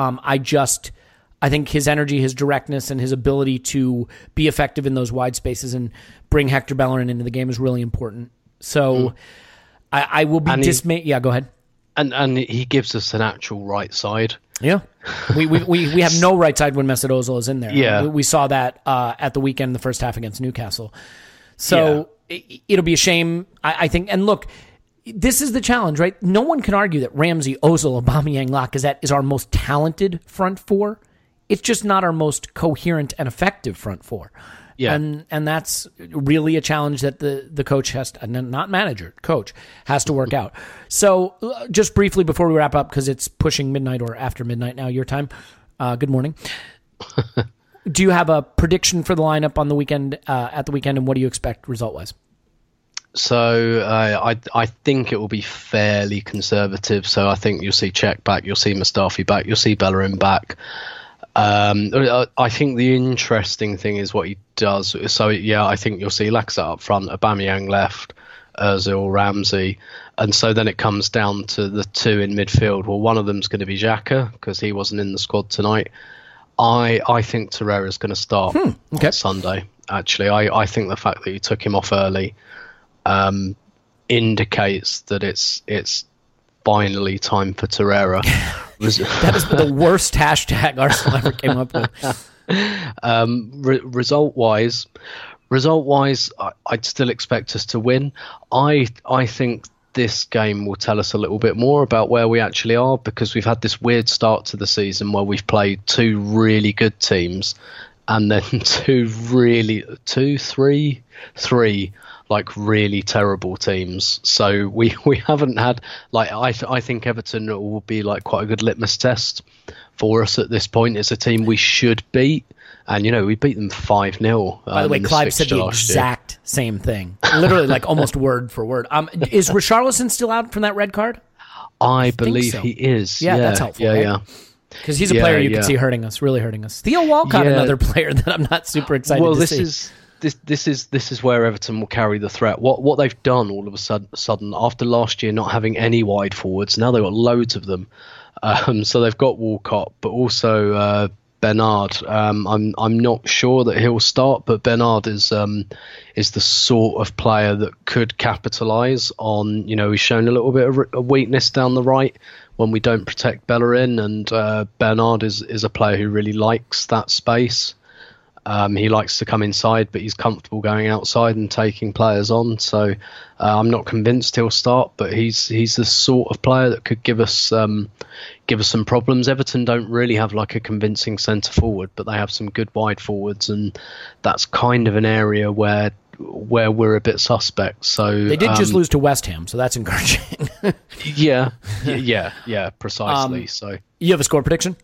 I think his energy, his directness, and his ability to be effective in those wide spaces and bring Hector Bellerin into the game is really important. So I will be dismayed. Yeah, go ahead. And he gives us an actual right side. Yeah. We have no right side when Mesut Ozil is in there. Yeah. We saw that at the weekend in the first half against Newcastle. So it'll be a shame, I think. And look, this is the challenge, right? No one can argue that Ramsey, Ozil, Aubameyang, Lacazette is our most talented front four. It's just not our most coherent and effective front four. Yeah. And that's really a challenge that the coach has to, not manager, coach has to work out. So just briefly before we wrap up, because it's pushing midnight or after midnight now, your time. Good morning. Do you have a prediction for the lineup on the weekend, at the weekend, and what do you expect result-wise? So I think it will be fairly conservative. So I think you'll see Cech back, you'll see Mustafi back, you'll see Bellerin back. I think the interesting thing is what he does. So I think you'll see Lacazette up front, Aubameyang left, Ozil, Ramsey, and so then it comes down to the two in midfield. Well, one of them's going to be Xhaka because he wasn't in the squad tonight. I think Torreira's going to start on Sunday. Actually, I think the fact that you took him off early indicates that it's finally time for Torreira. That has been the worst hashtag Arsenal ever came up with. Result-wise, I'd still expect us to win. I think this game will tell us a little bit more about where we actually are, because we've had this weird start to the season where we've played two really good teams and then three like really terrible teams. So we haven't had, like, I think Everton will be like quite a good litmus test for us at this point. It's a team we should beat, and we beat them 5-0. By the way, Clive said the exact same thing, literally like almost word for word. Is Richarlison still out from that red card? I believe so. He is. Yeah, that's helpful. Yeah, right? yeah. Because he's a player you can see hurting us, really hurting us. Theo Walcott, another player that I'm not super excited to see. This is where Everton will carry the threat. What they've done all of a sudden after last year not having any wide forwards, now they've got loads of them. So they've got Walcott, but also Bernard. I'm not sure that he'll start, but Bernard is the sort of player that could capitalise on. He's shown a little bit of weakness down the right when we don't protect Bellerin, and Bernard is a player who really likes that space. He likes to come inside, but he's comfortable going outside and taking players on. So I'm not convinced he'll start, but he's the sort of player that could give us some problems. Everton don't really have like a convincing centre forward, but they have some good wide forwards, and that's kind of an area where we're a bit suspect. So they did just lose to West Ham, so that's encouraging. yeah, precisely. So you have a score prediction?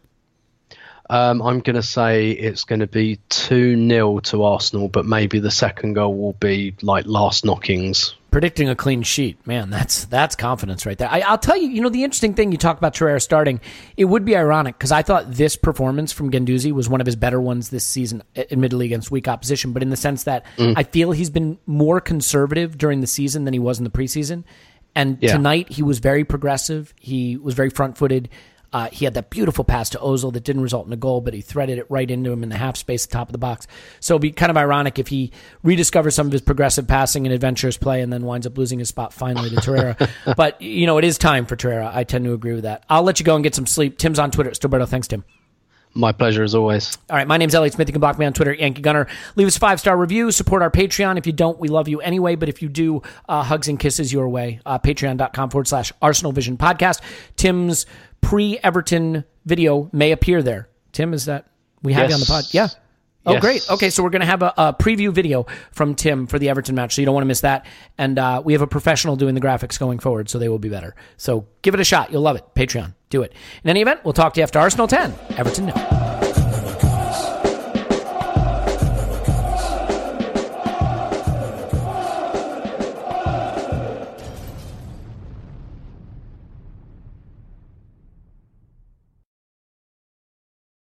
I'm going to say it's going to be 2-0 to Arsenal, but maybe the second goal will be like last knockings. Predicting a clean sheet, man, that's confidence right there. I'll tell you, the interesting thing, you talk about Torreira starting, it would be ironic because I thought this performance from Guendouzi was one of his better ones this season, admittedly against weak opposition, but in the sense that I feel he's been more conservative during the season than he was in the preseason. And tonight he was very progressive. He was very front-footed. He had that beautiful pass to Ozil that didn't result in a goal, but he threaded it right into him in the half space at the top of the box. So it'd be kind of ironic if he rediscovers some of his progressive passing and adventurous play and then winds up losing his spot finally to Torreira. But, it is time for Torreira. I tend to agree with that. I'll let you go and get some sleep. Tim's on Twitter. Stilberto. Thanks, Tim. My pleasure, as always. All right, my name's Elliot Smith. You can block me on Twitter, Yankee Gunner. Leave us a 5-star review. Support our Patreon. If you don't, we love you anyway. But if you do, hugs and kisses your way. Patreon.com/Arsenal Vision Podcast. Tim's pre-Everton video may appear there. Tim, is that we have you on the pod? Yeah. Oh, yes. Great. Okay, so we're going to have a preview video from Tim for the Everton match, so you don't want to miss that. And we have a professional doing the graphics going forward, so they will be better. So give it a shot. You'll love it. Patreon. Do it. In any event, we'll talk to you after Arsenal 10, Everton 0.